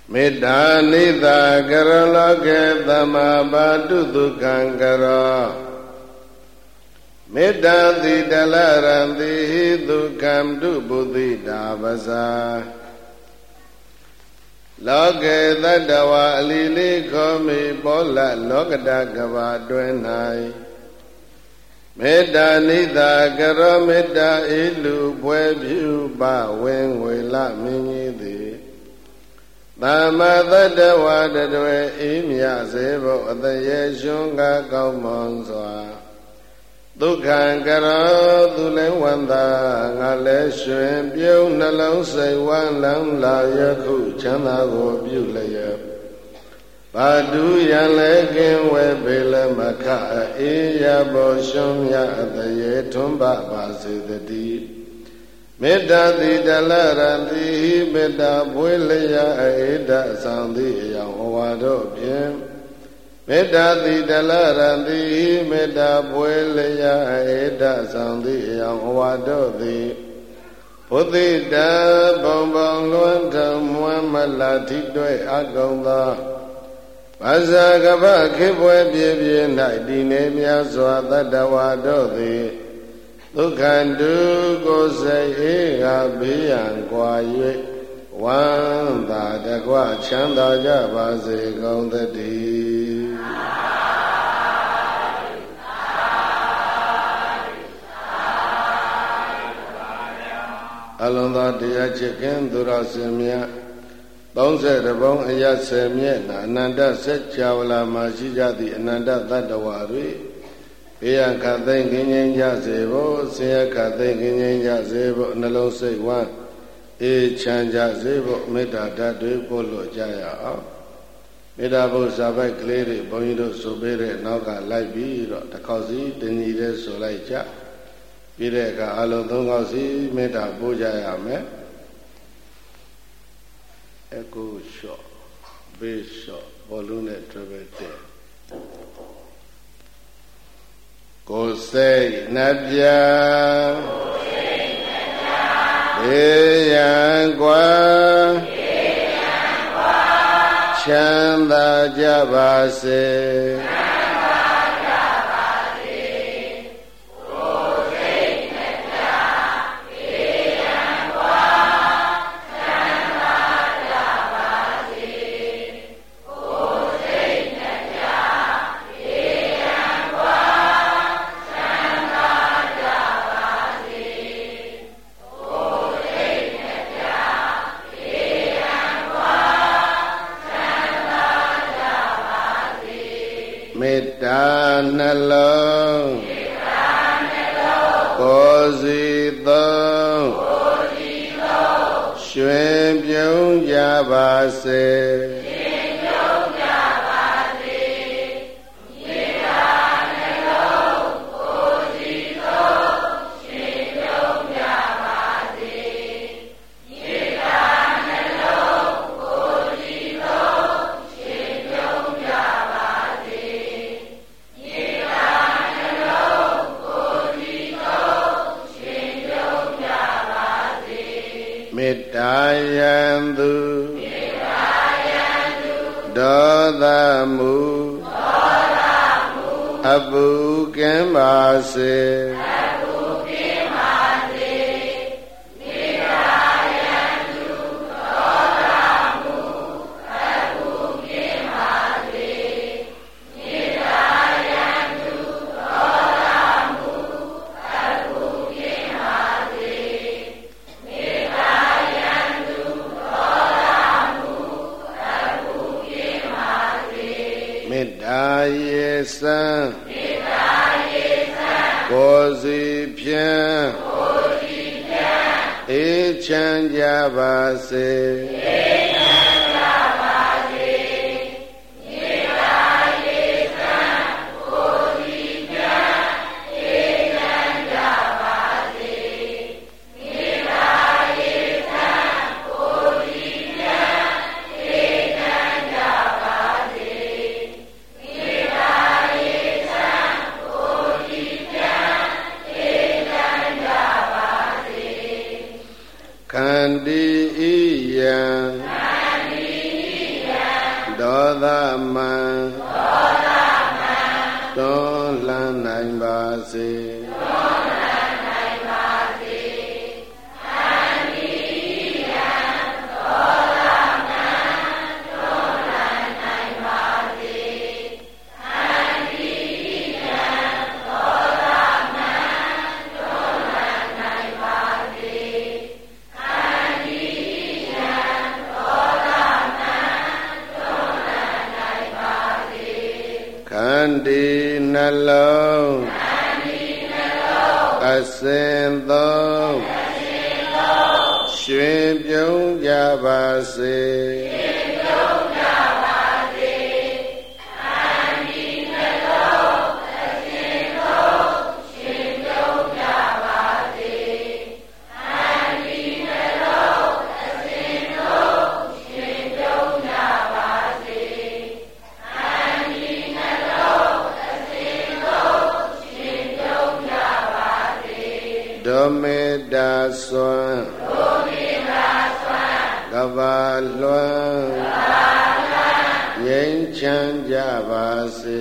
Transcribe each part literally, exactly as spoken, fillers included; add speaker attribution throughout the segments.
Speaker 1: မေတ္တာနိသာကရလောကေသမဘာတုဒုက္ခံကရောမေတ္တာတိတလရံတိဒုက္ခံတုပုသိတာပဇာလောကေတတ္တဝါအလီလေးခောမိပောလလောကတကဘာတွင်၌မေတ္တာနိသာကရောမေတ္တာဤလူပွဲပြုပဝင်းငွေလမင်းကြီးသည်သမ္မာတတ္တဝါတတွေဤမြစေဖို့အတရေရှင်ကကောင်းမွန်စွာဒုက္ခံကရောသူလည်းဝန္တာငါလည်းရွှင်ပြုံးနှလုံးစိတ်ဝမ်းလန်းလာယခုချမ်းသာကိုပြုလျက်ဘာတူရန်လည်းကင်းဝဲပေလမခအေးရဘောရှင်မြအတရေထွန်းပပါစေတည်းမေတ္တာတိတလရံတိမေတ္တာပွေလျာအေဒဆောင်သည့်အယောင်ဟောဝါတို့ဖြင့်မေတ္တာတိတလရံတိမေတ္တာပွေလျာအေဒဆောင်သည့်အယောင်ဟောဝါတို့သည်ဘုသိတံဘုံဘုံလွန်ထမွမ်းမလာထိတွေ့အကုန်သောဘာဇာကပခေပွဲပြေပြေ၌တည်နေမြတ်စွာတတ္တဝါတို့သည်ဒုက္ခတုကိုယ်စိတ်အေးကဘေးရန်ကွာ၍ဝမ်းသာတကွချမ်းသာကြပါစေကုန်သတည်းအလုံးသောတရားချစ်ခင်သူတော်စင်များသုံးဆယ်တဘုံအရဆယ်မြတ်နာအနန္တစัจ java လာမှာရှိကြသည့်အနန္တတတ္တဝါတွေဘေးရန်ခတ်သိမ်းခြင်းခြင်းကြစေဖို့ဆင်းရဲခတ်သိမ်းခြင်းခြင်းကြစေဖို့နှလုံးစိတ်ဝမ်းအေးချမ်းကြစေဖို့မေတ္တာဓာတ်တွေပို့လို့ကြရအောင်မေတ္တာဘုရားပိုက်ကလေးတွေဘုန်းကြီးတို့ဆိုပေးတဲ့နောက်ကလိုက်ပြီးတော့တစ်ခေါက်စီတဏီတဲ့ဆိုလိုက်ကြပြီးတဲ့အခါအလုံးသုံးခေါက်စီမေတ္တာပို့ကြရမယ်အကူလျှော့ဘေးလျှော့ဘောလုံးနဲ့တွဲပဲတဲ့ကိုယ်စိတ်နှပြဘေးရန်ကွာချမ်းသာကြပါစေမေတ္တာနှလုံးကိုယ်စီသုံးရွှင်ပြုံးကြပါစေမေတ္တာယံသူဒေါသမူအပုကင်းပါစေမေတ္တာယေစံကိုယ်စီဖြင့်အေးချမ်းကြပါစေခန္တီဤယံဒေါသမံတွန်းလှန်နိုင်ပါစေဒီနှလုံးအစဉ်သုံးရွှင်ပြုံးကြပါစေဒုမေတ္တာစွမ်းကဘာလွှမ်းငြိမ်းချမ်းကြပါစေ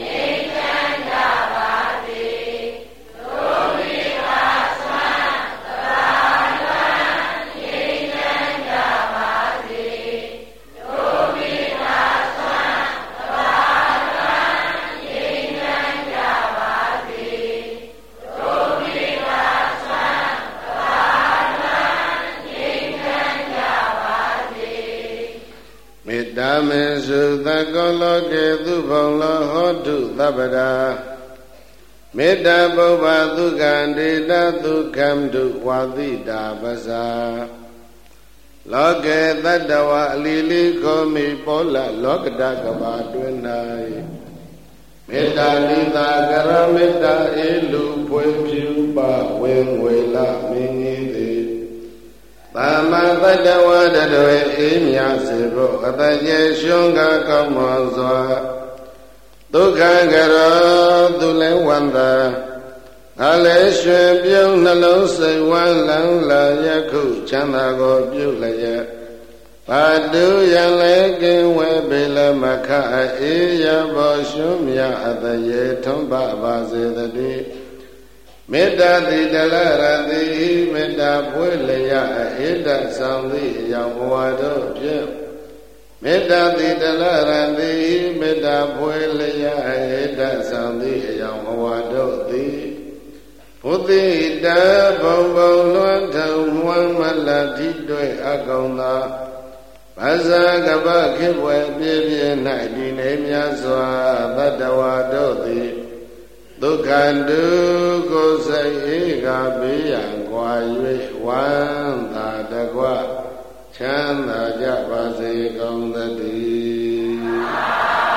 Speaker 1: ဓမ္မေစုသကောလောကေသူဘုံလောဟောတုသဗ္ဗရာမေတ္တာပုဗ္ဗဒုက္ခန္တေတဒုက္ခံတုဝါတိတာပဇာလောကေတတ္တဝအလီလီခောမိပောလလောကတကဘာတွင်၌မေတ္တာနိသာကရမေတ္တာအေလူဖွေဖြူပါဝင်ဝေလမင်းကြီးသည်သမ္မာတတ္တဝတ္တဝေအေးမြစေဖို့အတကျေရှင်ကကောင်းမွန်စွာဒုက္ခကရောသူလည်းဝန္တာအလည်းရွှင်ပြုံးနှလုံးစိတ်ဝမ်းလန်းလာယခုချမ်းသာကိုပြုလျက်ပါတုယံလည်းကင်းဝဲပေလမခအေးရဘောရှင်မြအတရေထုံးပါပါစေတည်းမေတ္တာတိတလရတိမေတ္တာဖွေလျက်အေတဆောင်သည့်အကြောင်းဘဝတို့ဖြင့်မေတ္တာတိတလရတိမေတ္တာဖွေလျက်အေတဆောင်သည့်အကြောင်းဘဝတို့သည်ဘုသိတဘုံဘုံလွန်ထုံမွမ်းမလတိတွေ့အကောင်သာဘာဇာကပခေဘွယ်ပြည့်ပြည့်၌ဒီနေမြတ်စွာတတ္တဝါတို့သည်ဒုက္ခတုကိုယ်စိတ်ဧကဘေးရန်ကွာ၍ဝမ်းသာတကွချမ်းသာကြပါစေကုန်သတည်း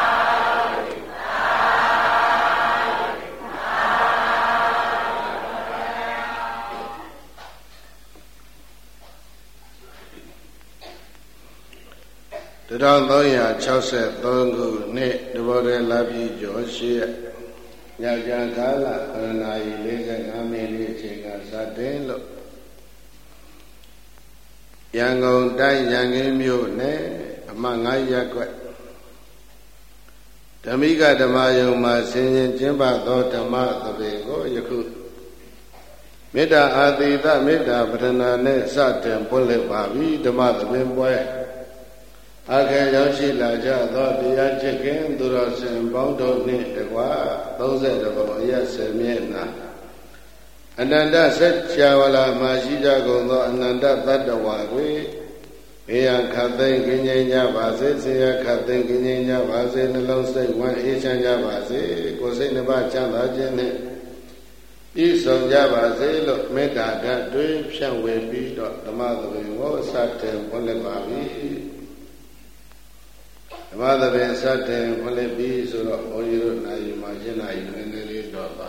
Speaker 1: တထောင်သုံးရာ၆ဆယ်သုံးခုနှစ်တဘောတည်းလပြည့်ကျော်ရှိညကြံကာလခရဏာယီ၄၅မိနစ်အချိန်ကစတင်လို့ရန်ကုန်တိုင်းရန်ကင်းမြို့နယ်အမှတ်၅ရပ်ကွက်ဓမ္မိကဓမ္မယုံမှာဆင်ခြင်ကျင်းပသောဓမ္မသဘင်ကိုယခုမေတ္တာအာသီသမေတ္တာပထနာနဲ့စတင်ပွင့်လှစ်ပါပြီဓမ္မသဘင်ပွဲအခါရောက်ရှိလာကြသောတရားချစ်ခင်သူတော်စင်ပေါင်းတို့နှင့်တကွာသုံးဆယ်တဘုံအရက်ဆယ်မျက်နှာအနန္တစัจ java လာမှာရှိကြကုန်သောအနန္တသတ္တဝါတွေဘေးရန်ခတ်သိမ်းကင်းငြိမ်းကြပါစေဆင်းရဲခတ်သိမ်းကင်းငြိမ်းကြပါစေနှလုံးစိတ်ဝမ်းအေးချမ်းကြပါစေကိုယ်စိတ်နှပါချမ်းသာခြင်းနှင့်ဤဆုံးကြပါစေလို့မေတ္တာဓာတ်တွေဖြန့်ဝေပြီးတော့ဓမ္မသဘင်ကိုစတင်ပွင့်လှစ်ပါပြီဓမ္မသဘင်စတင်ဖွင့်လှစ်ပြီးဆိုတော့ဘုန်းကြီးတို့နိုင်မှာရှင်းနိုင်နည်းနည်းလေးတော့ပါ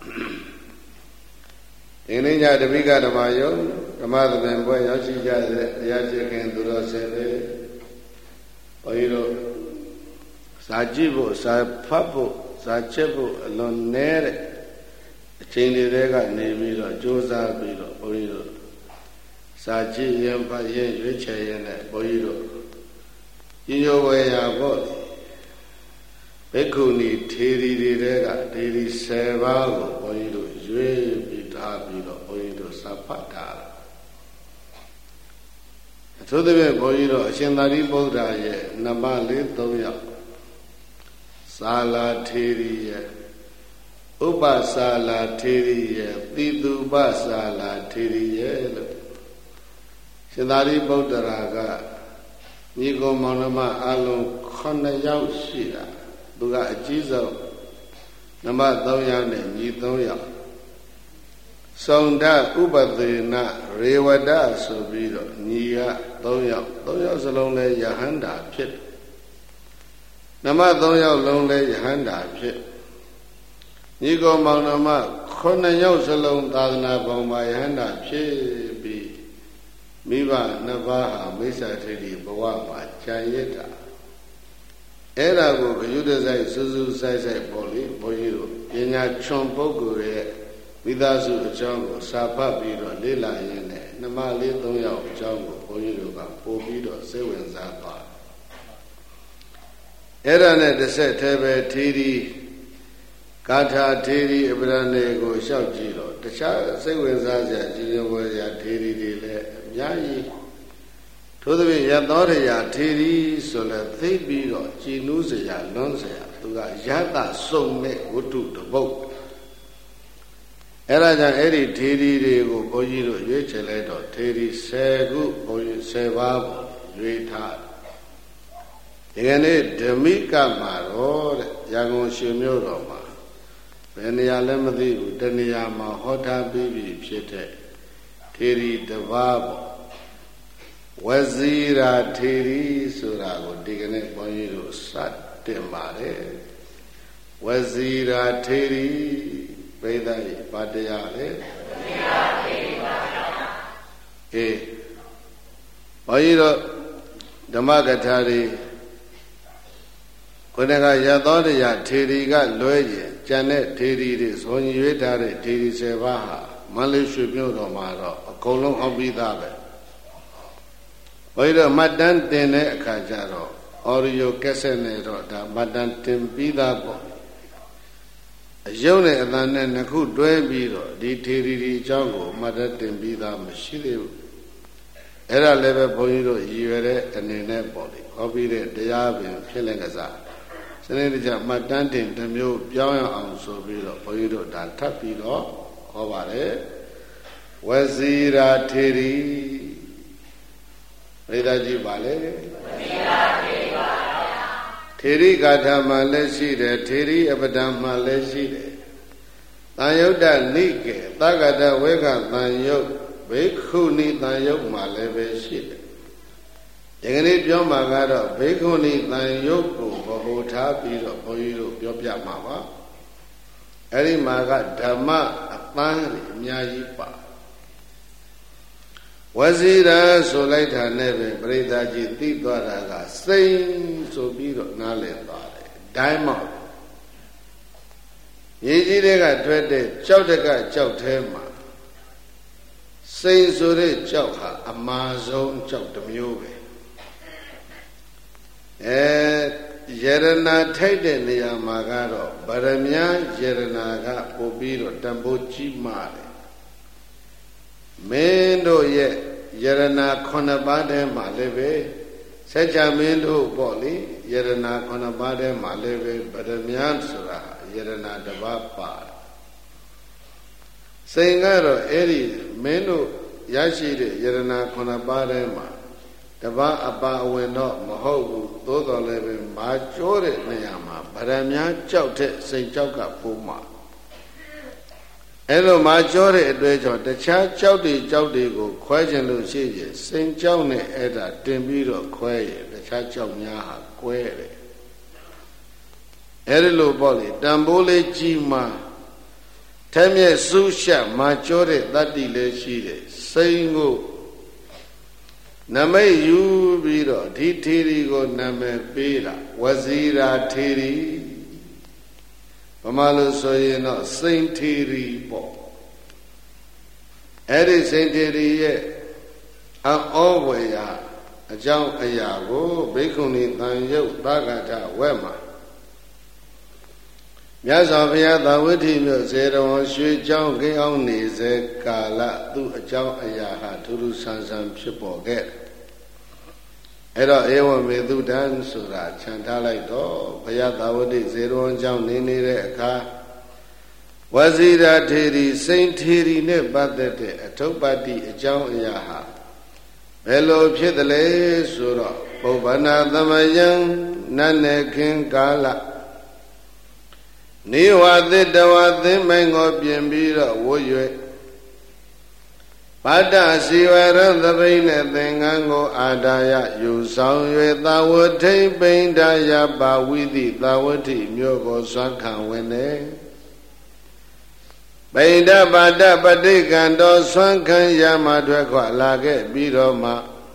Speaker 1: ဒီနေ့ညတပိကဓမ္မယုံဓမ္မသဘင်ပွဲရောက်ရှိကြတဲ့တရားချစ်ခင်သူတော်စင်တွေဘုန်းကြီးတို့စာကြည့်ဖို့စာဖတ်ဖို့စာချက်ဖို့အလွန်နည်းတဲ့အချိန်တွေကနေပြီးတော့ကြိုးစားပြီးတော့ဘုန်းကြီးတို့စာကြည့်ရင်ဖတ်ရင်ရွေးချယ်ရင်လည်းဘုန်းကြီးတို့ညိုဝေယဘောဘိက္ခုနီထေရီတွေကထေရီဆယ်ပါးကိုဘုန်းကြီးတို့ရွေးပြီးထားပြီးတော့ဘုန်းကြီးတို့စာဖတ်ထားတယ်အထူးသဖြင့်ဘုန်းကြီးတို့အရှင်သာရိပုတ္တရာရဲ့နမလေးသုံးယောက်သာလာထေရီရဲ့ဥပစာလာထေရီရဲ့တိတုပစာလာထေရီရဲ့လို့ရှင်သာရိပုတ္တရာကညီကောင်မောင်နှမအလုံးခုနှစ်ယောက်ရှိတာသူကအကြီးဆုံးနမသုံးယောက်နဲ့ညီသုံးယောက်စုံဒဥပသေနရေဝဒဆိုပြီးတော့ညီကသုံးယောက်သုံးယောက်စလုံးလဲယဟန္တာဖြစ်နမသုံးယောက်လုံးလဲယဟန္တာဖြစ်ညီကောင်မောင်နှမခုနှစ်ယောက်စလုံးသာသနာပေါင်းပါယဟန္တာဖြစ်ပြီးမိဘနှစ်ပါးဟာမိစ္ဆာထိတိဘဝမှာကြာရစ်တာအဲ့ဒါကိုဂယုတဆိုင်စူးစူးဆိုင်ဆိုင်ပေါ်လေဘုန်းကြီးတို့ပညာချွန်ပုဂ္ဂိုလ်ရဲ့မိသားစုအကြောင်းကိုစာဖတ်ပြီးတော့လေ့လာရင်းနဲ့နှမလေးသုံးယောက်အကြောင်းကိုဘုန်းကြီးတို့ကပို့ပြီးတော့စိတ်ဝင်စားသွားအဲ့ဒါနဲ့တစ်ဆက်တည်းပဲထေရီဂါထာထေရီအပရဏေကိုလျှောက်ကြည့်တော့တခြားစိတ်ဝင်စားစရာကြည်ညိုဖွယ်စရာထေရီတွေလည်းအများကြီးထို့သဖြင့်ယသောရရာထေရီဆိုလဲသိပြီးတော့ကြည်နူးစရာလွန်းစရာသူကယတစုံတဲ့ဝတ္ထုတစ်ပုဒ်အဲ့ဒါကြောင့်အဲ့ဒီထေရီတွေကိုဘုန်းကြီးတို့ရွေးချယ်လိုက်တော့ထေရီဆယ်ခုဘုန်းကြီးဆယ်ပါးကိုရွေးထားဒီကနေ့ဓမိကမှာတော့တဲ့ရန်ကုန်ရှင်မြို့တော်မှာဘယ်နေရာလဲမသိဘူးတနေရာမှာဟောထားပြီးပြီဖြစ်တဲ့ထေရီတစ်ပါးပေါ့ဝဇီရာထေရီဆိုတာကိုဒီကနေ့ဘုန်းကြီးတို့စတင်ပါတယ်ဝဇီရာထေရီဘိဒိဗာတရားလေဝဇီရာထေရီပါဗျာအေးဘုန်းကြီးတို့ဓမ္မကထာတွေခုနကရသောတရားထေရီကလွဲရင်ကျန်တဲ့ထေရီတွေဇော်ရွေးထားတဲ့ထေရီဆယ်ပါးဟာမန္တလေးရွှေမြို့တော်မှာတော့အကုန်လုံးဟောပြီးသားပဲဘုန်းကြီးတို့မှတ်တမ်းတင်တဲ့အခါကျတော့အော်ရီယိုကက်ဆက်နဲ့တော့ဒါမှတ်တမ်းတင်ပြီးသားပေါ့အယုံနဲ့အသံနဲ့နှစ်ခုတွဲပြီးတော့ဒီထေရီဒီအကြောင်းကိုမှတ်တမ်းတင်ပြီးသားမရှိသေးဘူးအဲ့ဒါလည်းပဲဘုန်းကြီးတို့ရည်ရွယ်တဲ့အနေနဲ့ပေါ့လေဟောပြီးတဲ့တရားပင်ဖြစ်လင်ကစားစနေတကြမှတ်တမ်းတင်တစ်မျိုးပြောင်းရအောင်ဆိုပြီးတော့ဘုန်းကြီးတို့ဒါထပ်ပြီးတော့ဟောပါတယ်ဝဇီရာထေရီဘယ်သာကြည့်ပါလဲဝဇီရာထေရီပါဗျာထေရီဂါထာမှာလည်းရှိတယ်ထေရီအပဒံမှာလည်းရှိတယ်တန်ယုတ်တနိကေသဂတဝေကတန်ယုတ်ဘိက္ခုနီတန်ယုတ်မှာလည်းပဲရှိတယ်ဒီကနေ့ပြောမှာကတော့ဘိက္ခုနီတန်ယုတ်ကိုဗဟိုထားပြီးတော့ဘုန်းကြီးတို့ပြောပြမှာပါအဲ့ဒီမှာကဓမ္မအပန်းအများကြီးပါဝဇီရာဆိုလိုက်တာနဲ့ပဲပရိသတ်ကြီးသိသွားတာကစိန်ဆိုပြီးတော့နားလည်သွားတယ်ဒိုင်းမောက်ရေကြီးတွေကထွက်တဲ့ကြောက်တကကြောက်ထဲမှာစိန်ဆိုတဲ့ကြောက်ဟာအမာဆုံးကြောက်တစ်မျိုးပဲအဲယရနာထိုက်တဲ့နေရာမှာကတော့ဗရမ ्या ယရနာကပို့ပြီးတော့တန်ဖိုးကြီးမာတယ်မင်းတို့ရဲ့ယရနာခုနှစ်ပါးထဲမှာလည်းပဲစัจ जा မင်းတို့ပေါ့လေယရနာခုနှစ်ပါးထဲမှာလည်းပဲဗရမ ्या ဆိုတာယရနာတစ်ပါးပါတယ်စိန်ကတော့အဲ့ဒီမင်းတို့ရရှိတဲ့ယရနာခုနှစ်ပါးထဲမှာတပါးအပါအဝင်တော့မဟုတ်ဘူးသို့တော်လည်းပဲမာကျိုးတဲ့နေရာမှာဗရမ ्या ကြောက်တဲ့စိန်ကြောက်ကပိုးမှာအဲ့လိုမာကျိုးတဲ့အတွေ့အကြုံတခြားကြောက်တွေကြောက်တွေကိုခွဲခြင်းလို့ရှိရင်စိန်ကြောက်နဲ့အဲ့ဒါတင်ပြီးတော့ခွဲရင်တခြားကြောက်များဟာကွဲတယ်အဲ့ဒီလိုပေါ့လေတန်ဖိုးလေးကြီးမှထဲမြဲစူးရှက်မာကျိုးတဲ့တတ္တိလေးရှိတယ်စိန်ကိုနမိတ်ယူပြီးတော့ဒီထေရီကိုနာမည်ပေးတာဝဇီရာထေရီဗမာလို့ဆိုရင်တော့စိန်ထေရီပေါ့အဲ့ဒီစိန်ထေရီရဲ့အဩဝေယအကြောင်းအရာကိုဘိက္ခုနီတန်ယုတ်သဂထဝက်မှာမြတ်စွာဘုရားသာဝတိမြို့ဇေရဝံရွှေကျောင်းကိအောင်နေစေကာလသူ့အကြောင်းအရာဟာထူးထူးဆန်းဆန်းဖြစ်ပေါ်ခဲ့အဲ့တော့ဧဝမေတုတံဆိုတာခြံထားလိုက်တော့ဘုရားသာဝတိဇေရဝံကျောင်းနေနေတဲ့အခါဝဇိရာထေရီစိန်ထေရီနဲ့ပတ်သက်တဲ့အထုပ္ပတ္တိအကြောင်းအရာဟာဘယ်လိုဖြစ်တယ်လဲဆိုတော့ပုဗ္ဗနာသမယံနတ်နေခင်ကာလနေဝသတ္တဝသင်္မိုင်ကိုပြင်ပြီးတော့ဝွရွေပါဒစီဝရသပိနဲ့သင်္ကန်းကိုအာဒါယယူဆောင်၍သာဝထိပိန္ဒယပါဝိတိသာဝတိမြို့ကိုစွမ်းခံဝင်နေပိန္ဒပါဒပဋိကံတော်စွမ်းခံရမှထွက်ခွာလာခဲ့ပြီးတော့မှ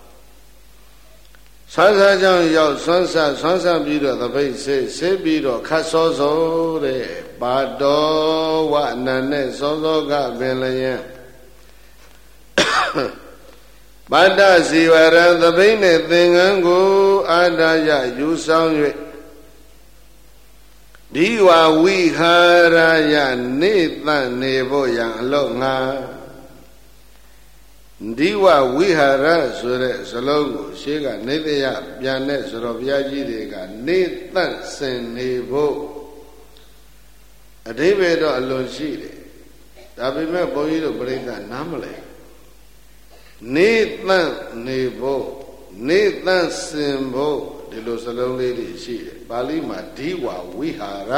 Speaker 1: ဆွမ်းစားကြောင့်ရောက်ဆွမ်းစားဆွမ်းစားပြီးတော့သပိတ်ဆေးဆေးပြီးတော့ခတ်စောစောတဲ့ပါတော်ဝနန္နဲ့စောစောကပင်လျင်ပါဒစီဝရသပိတ်နဲ့သင်္ကန်းကိုအာဒါယယူဆောင်၍ဒီဝဝိဟာရယနေတန်နေဖို့ရန်အလို့ငါဒီဝဝိဟာရဆိုတဲ့စလုံးကိုရှေးကနေတယပြန်တဲ့ဆိုတော့ဘုရားကြီးတွေကနေတန့်စင်နေဖို့အဓိပ္ပာယ်တော့အလွန်ရှိတယ်ဒါပေမဲ့ဘုန်းကြီးတို့ပြိဿနားမလဲနေတန့်နေဖို့နေတန့်စင်ဖို့ဒီလိုစလုံးလေးတွေရှိတယ်ပါဠိမှာဒီဝဝိဟာရ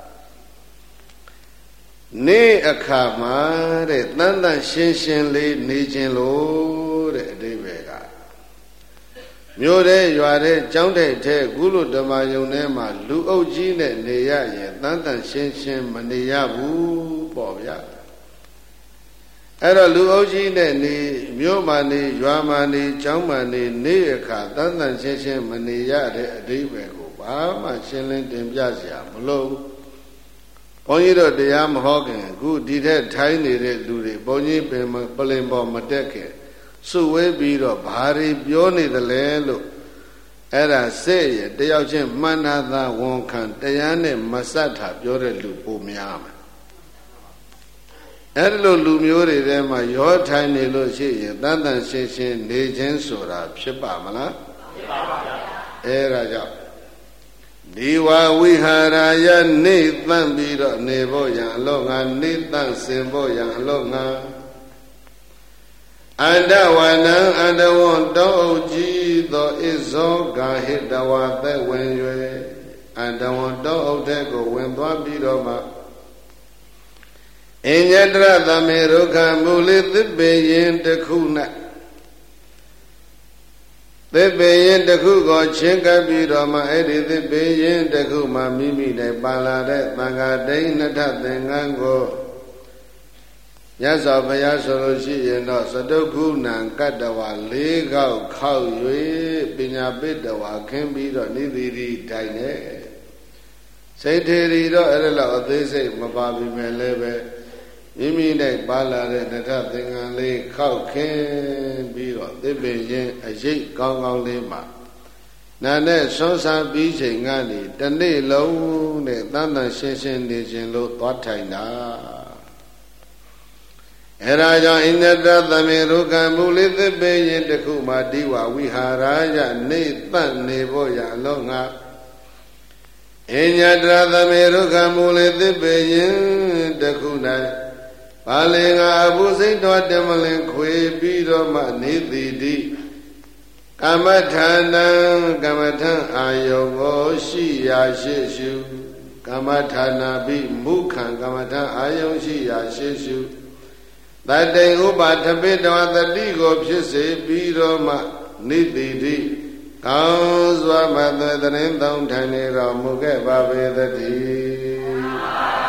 Speaker 1: နေအခါမှာတဲ့တန်တန်ရှင်းရှင်းလေးနေခြင်းလို့တဲ့အဓိပ္ပာယ်ကမြို့တဲ့ရွာတဲ့ကျောင်းတဲ့ထဲကုလဓမ္မယုံထဲမှာလူအုပ်ကြီးနဲ့နေရရင်တန်တန်ရှင်းရှင်းမနေရဘူးပေါ့ဗျာအဲ့တော့လူအုပ်ကြီးနဲ့နေမြို့မှာနေရွာမှာနေကျောင်းမှာနေနေအခါတန်တန်ရှင်းရှင်းမနေရတဲ့အဓိပ္ပာယ်ကိုဘာမှရှင်းလင်းတင်ပြစရာမလိုဘူးဘုန်းကြီးတို့တရားမဟောခင်အခုဒီထက်ထိုင်းနေတဲ့လူတွေဘုန်းကြီးပင်ပလင်ပေါ်မတက်ခင်စုဝေးပြီးတော့ဘာတွေပြောနေသလဲလို့အဲ့ဒါစိတ်ရတယောက်ချင်းမှန်တာသာဝန်ခံတရားနဲ့မဆက်တာပြောတဲ့လူပိုများမှာအဲ့လိုလူမျိုးတွေထဲမှာရောထိုင်းနေလို့ရှိရင်တန်တန်ရှင်းရှင်းနေခြင်းဆိုတာဖြစ်ပါမလားဖြစ်ပါပါဗျာအဲ့ဒါကြောင့်ဒီဝဝိဟာရယနေတန့်ပြီးတော့နေဖို့ရန်အလို့ငါနေတန့်စင်ဖို့ရန်အလို့ငါအန္တဝနံအန္တဝံတောအုပ်ကြီးသောဣဇောဂဟိတဝသက်ဝင်၍အန္တဝံတောအုပ်တဲ့ကိုဝင်သွားပြီးတော့မှအညတရသမေရုခမူလိသစ်ပေရင်တခု၌သစ်ပေရင်တခုကိုချင်းကပ်ပြီးတော့မှအဲ့ဒီသစ်ပေရင်တခုမှမိမိနဲ့ပါလာတဲ့သံဃာဒိဋ္ဌိနထသင်္ကန်းကိုမြတ်စွာဘုရားဆိုလို့ရှိရင်တော့သတုခုဏံကတ္တဝါလေးခေါက်ခောက်၍ပညာပိတဝါခင်းပြီးတော့နိသီရိတိုင်နေစိတ်ထေရီတော့အဲ့ဒါလောက်အသေးစိတ်မပါပြီမဲ့လည်းပဲမိမိနဲ့ပါလာတဲ့နထသင်္ကန်းလေးခောက်ခင်းပြီးတော့သစ်ပင်ရင်အရေးကောင်းကောင်းလေးမှာနာနဲ့ဆွမ်းစားပြီးချိန်ကနေတနေ့လုံးနဲ့တန်တန်ရှင်းရှင်းနေခြင်းလို့သွားထိုင်တာအဲဒါကြောင့်ဣန္ဒတသမေရုကံမူလိသစ်ပင်ရင်တခုမှဒီဝဝိဟာရယနေတန့်နေဖို့ရအလုံးငါအညတရသမေရုကံမူလိသစ်ပင်ရင်တခု၌ပါလေငါအဘုစိတ်တော်တမလင်ခွေပြီးတော့မှနေသည်တိကမ္မထာနံကမ္မထံအာယုံကိုရှိရာရှိရှုကမ္မထာနာပိမုခံကမ္မထံအာယုံရှိရာရှိရှုတတိဥပါထပိတဝတတိကိုဖြစ်စေပြီးတော့မှနေသည်တိကောင်းစွာမသွေသရင်သုံးထိုင်နေတော်မူခဲ့ပါပေသတည်း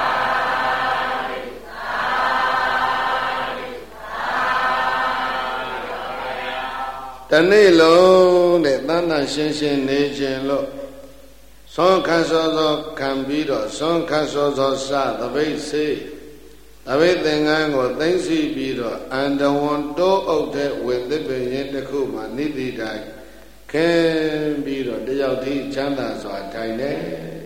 Speaker 1: တနေ့လုံးတဲ့တန်တန်ရှင်းရှင်းနေခြင်းလို့သွန်ခတ်စောစောခံပြီးတော့သွန်ခတ်စောစောစသပိတ်စေသပိတ်သင်္ကန်းကိုသိမ့်စီပြီးတော့အန္တဝံတိုးအုပ်တဲ့ဝေသစ်ပင်ရင်တစ်ခုမှနိတိတိုင်းခင်ပြီးတော့တယောက်တည်းချမ်းသာစွာထိုင်နေ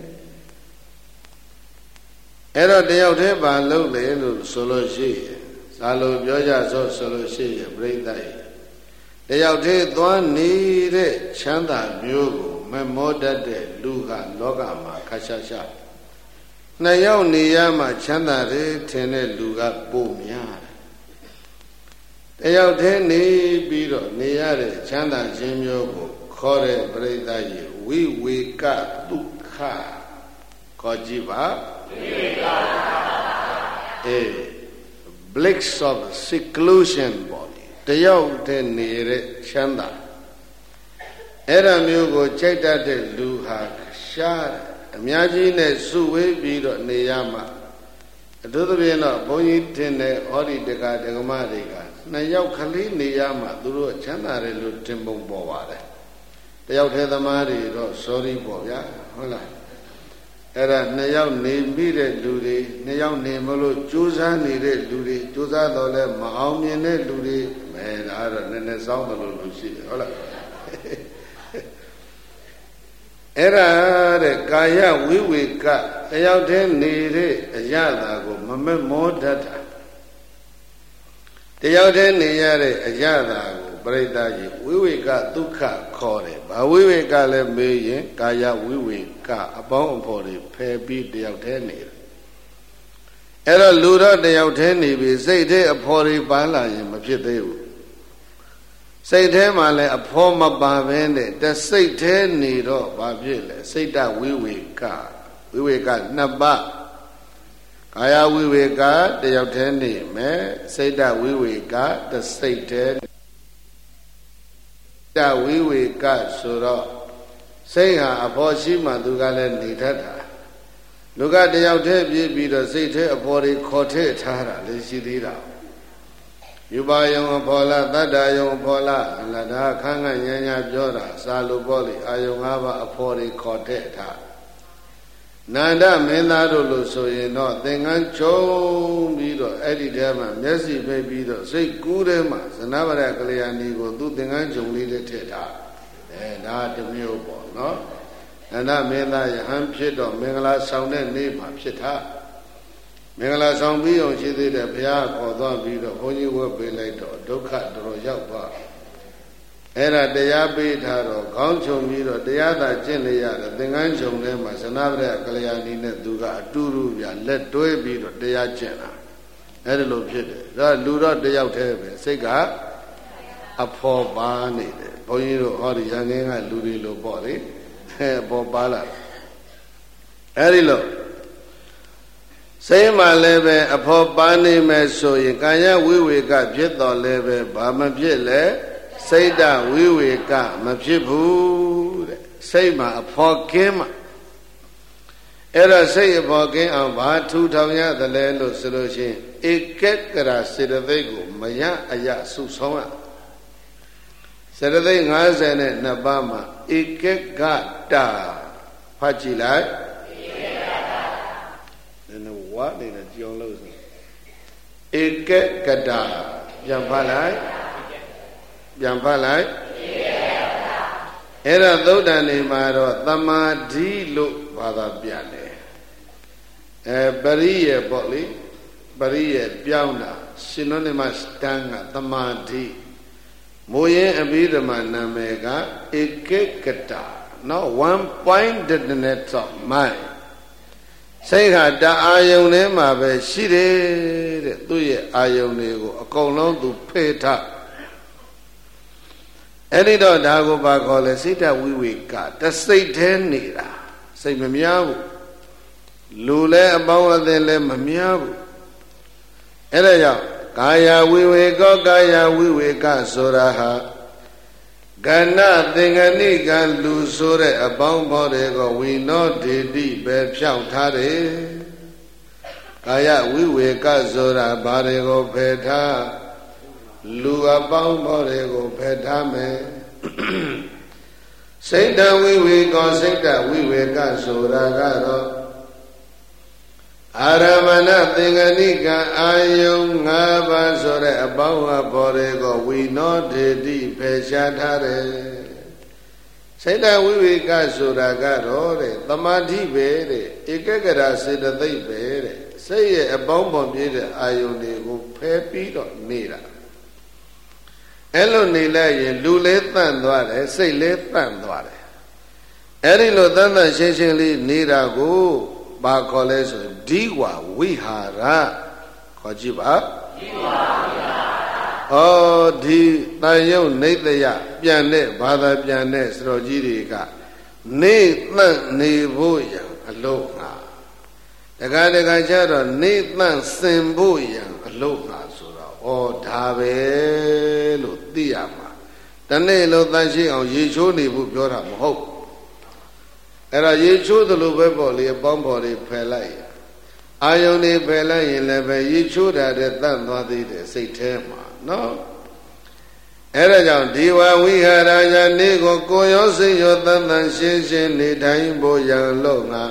Speaker 1: အဲ့တော့တယောက်တည်းပါလို့လေလို့ဆိုလို့ရှိရင်သာလို့ပြောကြဆိုဆိုလို့ရှိရင်ပြိဿရဲ့တယောက်တည်းသွားနေတဲ့ချမ်းသာမျိုးကိုမမောတတ်တဲ့လူကလောကမှာခါရှာရှာနှစ်ယောက်နေရမှချမ်းသာတယ်ထင်တဲ့လူကပိုများတယ်တယောက်တည်းနေပြီးတော့နေရတဲ့ချမ်းသာခြင်းမျိုးကိုခေါ်တဲ့ပရိသတ်ရဲ့ဝိဝေကဒုက္ခခေါ်ကြည့်ပါဝိဝေကအေ bliss of seclusion body တယောက်တည်းနေတဲ့ချမ်းသာအဲ့ဒါမျိုးကိုကြိုက်တတ်တဲ့လူဟာရှားအများကြီးနဲ့စုဝေးပြီးတော့နေရမှာအထူးသဖြင့်တော့ဘုန်းကြီးတင်တဲ့ဩဒီတကဒကမတွေကနှစ်ယောက်ကလေးနေရမှာသူတို့ချမ်းသာတယ်လို့တင်ပုံပေါ်ပါတယ်တယောက်တည်းသမားတွေတော့ sorry ပေါ့ဗျာဟုတ်လားအဲ့ဒါနှစ်ယောက်နေပြီးတဲ့လူတွေနှစ်ယောက်နေမလို့ကြိုးစားနေတဲ့လူတွေကြိုးစားတော့လဲမအောင်မြင်တဲ့လူတွေမဲဒါတော့နည်းနည်းစောင်းတယ်လို့လူရှိတယ်ဟုတ်လားအဲ့ဒါတဲ့ကာယဝိဝေကတယောက်တည်းနေတဲ့အရာသာကိုမမမောတတ်တာတယောက်တည်းနေရတဲ့အရာသာကိုပရိသတ်ကြီးဝိဝေကဒုက္ခခေါ်တယ်။ဘာဝိဝေကလဲမေးရင်ကာယဝိဝေကအပေါင်းအဖော်တွေဖယ်ပြီးတယောက်တည်းနေတယ်။အဲ့တော့လူတော့တယောက်တည်းနေပြီးစိတ်ထဲအဖော်တွေပါလာရင်မဖြစ်သေးဘူး။စိတ်ထဲမှာလည်းအဖော်မပါဘဲနဲ့တစိတ်ထဲနေတော့ဘာဖြစ်လဲစိတ်တဝိဝေကဝိဝေကနှစ်ပါးကာယဝိဝေကတယောက်တည်းနေမယ်စိတ်တဝိဝေကတစိတ်တည်းတဝိဝေကဆိုတော့စိတ်ဟာအဖော်ရှိမှသူကလည်းနေတတ်တာလူကတယောက်တည်းပြည့်ပြီးတော့စိတ်ထဲအဖော်တွေခေါ်ထည့်ထားတာလည်းရှိသေးတာယူပါယုံအဖော်လားတတ္တယုံအဖော်လားအလဒါခန်းခန်းညံ့ညံ့ပြောတာစာလိုပေါ့လေအာယုံ၅ပါးအဖော်တွေခေါ်ထည့်ထားနန္ဒမင်းသားတို့လို့ဆိုရင်တော့သင်္ကန်းချုံပြီးတော့အဲ့ဒီထဲမှာမျက်စိပိတ်ပြီးတော့စိတ်ကူးထဲမှာဇနဗရကလျာဏီကိုသူသင်္ကန်းချုံလေးနဲ့ထည့်ထားအဲဒါတမျိုးပေါ့နော်နန္ဒမင်းသားယဟန်ဖြစ်တော့မင်္ဂလာဆောင်တဲ့နေ့မှာဖြစ်တာမင်္ဂလာဆောင်ပြီးအောင်ရှိသေးတယ်ဘုရားခေါ်သွားပြီးတော့ဘုန်းကြီးဝတ်ပေးလိုက်တော့ဒုက္ခတော်ရောက်သွားအဲ့ဒါတရားပေးထားတော့ခေါင်းချုံပြီးတော့တရားသာကျင့်လေရတယ်သင်္ကန်းချုံထဲမှာဇနဗရကလျာဏီနဲ့သူကအတူတူပြလက်တွဲပြီးတော့တရားကျင့်တာအဲ့ဒါလိုဖြစ်တယ်ဒါလူတော့တယောက်တည်းပဲစိတ်ကအဖော်ပါနေတယ်ဘုန်းကြီးတို့ဟောဒီရန်ကင်းကလူတွေလိုပေါ့လေအဲပေါ်ပါလာအဲ့ဒီလိုစိတ်မှလည်းပဲအဖော်ပါနေမယ်ဆိုရင်ကာယဝိဝေကဖြစ်တော်လည်းပဲဘာမဖြစ်လဲစိတ်တဝိဝေကမဖြစ်ဘူးတဲ့စိတ်မှာအဖော်ကင်းမှအဲ့တော့စိတ်အဖော်ကင်းအောင်ဘာထူထောင်ရသလဲလို့ဆိုလို့ရှိရင်ဧကကရာစေတသိက်ကိုမရအယစုဆောင်ရစေတသိက်၅၀နဲ့နှစ်ပါးမှာဧကကတာဖတ်ကြည့်လိုက်ဧကကတာဒီဝါနေနဲ့ကြောင်းလို့ဆိုဧကကတာပြန်ဖတ်လိုက်ပြန်ဖတ်လိုက်အဲ့ဒါသုဒ္ဓန်နေမှာတော့သမာဓိလို့ဘာသာပြန်တယ်အဲပရိယေပေါ့လေပရိယေပြောင်းတာ synonymous တန်းကသမာဓိမိုးရင်အဘိဓမ္မာနာမည်ကဧကကတာနော် one pointedness of mind စိတ်ဟာတအာယုန်ထဲမှာပဲရှိတယ်တဲ့သူ့ရဲ့အာယုန်တွေကိုအကုန်လုံးသူဖေးထားအဲ့ဒီတော့ဒါကိုပါခေါ်လဲစိတ်တဝိဝေကတစိတ်ထဲနေတာစိတ်မများဘူးလူလဲအပေါင်းအသင်းလဲမများဘူးအဲ့ဒါကြောင့်ကာယဝိဝေကောကာယဝိဝေကဆိုတာဟာကဏ္ဍသင်္ကနိကလူဆိုတဲ့အပေါင်းဖော်တွေကိုဝိနောဒေတိပဲဖြောက်ထားတယ်ကာယဝိဝေကဆိုတာဘာတွေကိုဖယ်ထားလူအပေါင်းဖော်တွေကိုဖယ်ထားမယ်စိတ်တဝိဝေကောစိတ်တဝိဝေကဆိုတာကတော့အာရမဏသင်္ကနိကအာယုံ၅ပါးဆိုတဲ့အပေါင်းအဖော်တွေကိုဝိနောဒေတိဖယ်ရှားထားတယ်စိတ်တဝိဝေကဆိုတာကတော့တဲ့သမာဓိပဲတဲ့ဧကဂရစေတသိက်ပဲတဲ့စိတ်ရဲ့အပေါင်းဖော်ပြည့်တဲ့အာယုန်တွေကိုဖယ်ပြီးတော့နေတာအဲ့လိုနေလိုက်ရင်လူလေးတန့်သွားတယ်စိတ်လေးတန့်သွားတယ်အဲ့ဒီလိုတန့်တန့်ရှင်းရှင်းလေးနေတာကိုဘာခေါ်လဲဆိုဒီဝဝိဟာရခေါ်ကြည့်ပါဒီဝဝိဟာရဩဒီတန်ယုံနေတယပြန်တဲ့ဘာသာပြန်တဲ့စတော်ကြီးတွေကနေတန့်နေဖို့ရန်အလို့ငါတခါတခါကျတော့နေတန့်စင်ဖို့ရန်အလို့ငါဆိုတော့ဩဒါပဲလို့သိရမှာတနေ့လုံးတန်ရှင်းအောင်ရေချိုးနေဖို့ပြောတာမဟုတ်အဲ့ဒါရေချိုးသလိုပဲပေါ့လေအပေါင်းဖော်တွေဖယ်လိုက်အာယုန်တွေဖယ်လိုက်ရင်လည်းပဲရေချိုးတာတဲ့တန့်သွားသေးတယ်စိတ်ထဲမှာနော်အဲ့ဒါကြောင့်ဒီဝဝိဟာရညာနေကိုကိုရောစိတ်ရောတန်တန်ရှင်းရှင်းနေထိုင်ဖို့ရန်လို့ငါ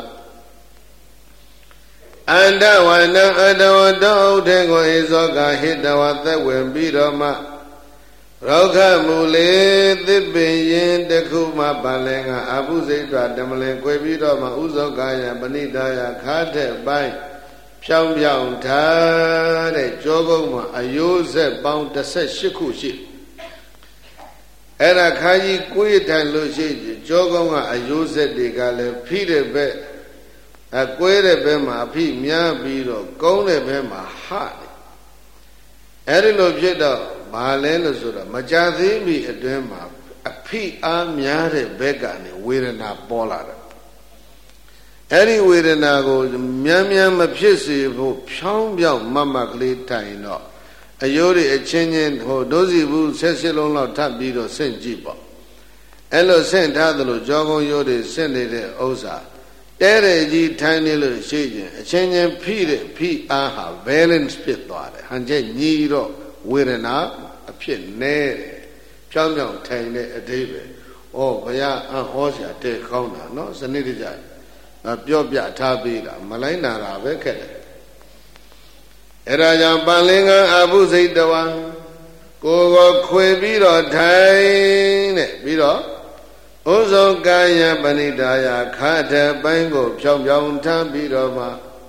Speaker 1: အန္တဝနံအတဝတောဥထေကိုဧဇောကဟိတဝသက်ဝင်ပြီးတော့မှရောခမူလေသစ်ပင်ရင်တခုမှပန်လဲငါအဘုစိတ်တော်ဓမ္မလင်꿰ပြီးတော့မှဥဇောကာယပဏိတာယခါတဲ့ပိုင်းဖြောင်းဖြောင်းထားတဲ့ကြောကုန်းမှာအယိုးဆက်ပေါင်းတစ်ဆက်ရှစ်ခုရှိအဲ့ဒါခါကြီးကိုယ်ထိုင်လို့ရှိရင်ကြောကုန်းကအယိုးဆက်တွေကလည်းဖိတဲ့ဘက်အကွဲတဲ့ဘက်မှာအဖိများပြီးတော့ကုန်းတဲ့ဘက်မှာဟတယ်အဲ့ဒီလိုဖြစ်တော့ဘာလဲလို့ဆိုတော့မကြသေးမီအတွင်းမှာအဖိအားများတဲ့ဘက်ကနေဝေဒနာပေါ်လာတယ်အဲ့ဒီဝေဒနာကိုမြန်မြန်မဖြစ်စေဖို့ဖြောင်းပြောင်းမတ်မတ်ကလေးတိုင်တော့အယိုးတွေအချင်းချင်းဟိုဒုစီဘူးဆက်စစ်လုံးလောက်ထပ်ပြီးတော့ဆင့်ကြည့်ပေါ့အဲ့လိုဆင့်ထားသလိုကြောကုန်းရိုးတွေဆင့်နေတဲ့ဥစ္စာတဲတဲ့ကြီးထိုင်နေလို့ရှိရင်အချင်းချင်းဖိတဲ့ဖိအားဟာ balance ဖြစ်သွားတယ်ဟန်ချက်ညီတော့ဝေဒနာအဖြစ်နဲတယ်ဖြောင်းပြောင်းထိုင်တဲ့အဓိပ္ပာယ်ဩဘုရားအဟောစရာတဲ့ကောင်းတာနော်စနစ်တကျပြောပြထားပေးတာမလိုက်နာတာပဲခက်တယ်အဲ့ဒါကြောင့်ပန်လင်္ကအဘုစိတ်တဝံကိုယ်ကိုခွေပြီးတော့ထိုင်တဲ့ပြီးတော့ဥဇောကာယပဏိတာယခါတဲ့ပိုင်းကိုဖြောင်းဖြောင်းထားပြီးတော့မှ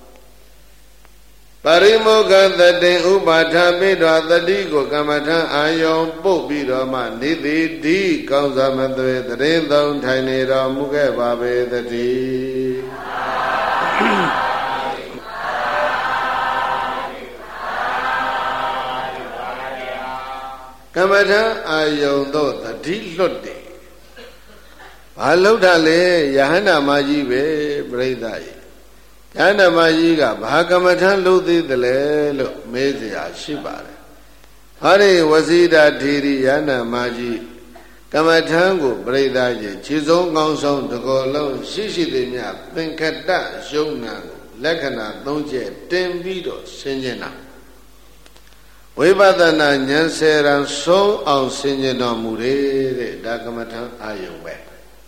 Speaker 1: ပရိမောကသတေဥပါထပိတော်တတိကိုကမ္မထအာယုံပုတ်ပြီးတော့မှနေသည်ဒီကောင်းစွာမသွေတရင်သုံးထိုင်နေတော်မူခဲ့ပါပေတည်းကမ္မထအာယုံတို့တတိလွတ်တယ်ဘာလို့တာလဲယဟန္တာမကြီးပဲပြိဿကြီးယန္တမကြီးကဘာကမ္မထံလို့သေးတယ်လဲလို့မေးเสียရှိပါတယ်။ဟာဒီဝစီတာထေရီယန္တမကြီးကမ္မထံကိုပြိဿကြီးခြေစုံကောင်းဆုံးတကောလုံးရှိရှိသည်မြသင်္ခတယုံနာကိုလက္ခဏာသုံးချက်တင်ပြီးတော့ဆင်းကျင်တာဝိပဿနာဉာဏ်ဆယ်ရန်ဆုံးအောင်ဆင်းကျင်တော်မူတယ်တဲ့ဒါကမ္မထံအာယုံပဲ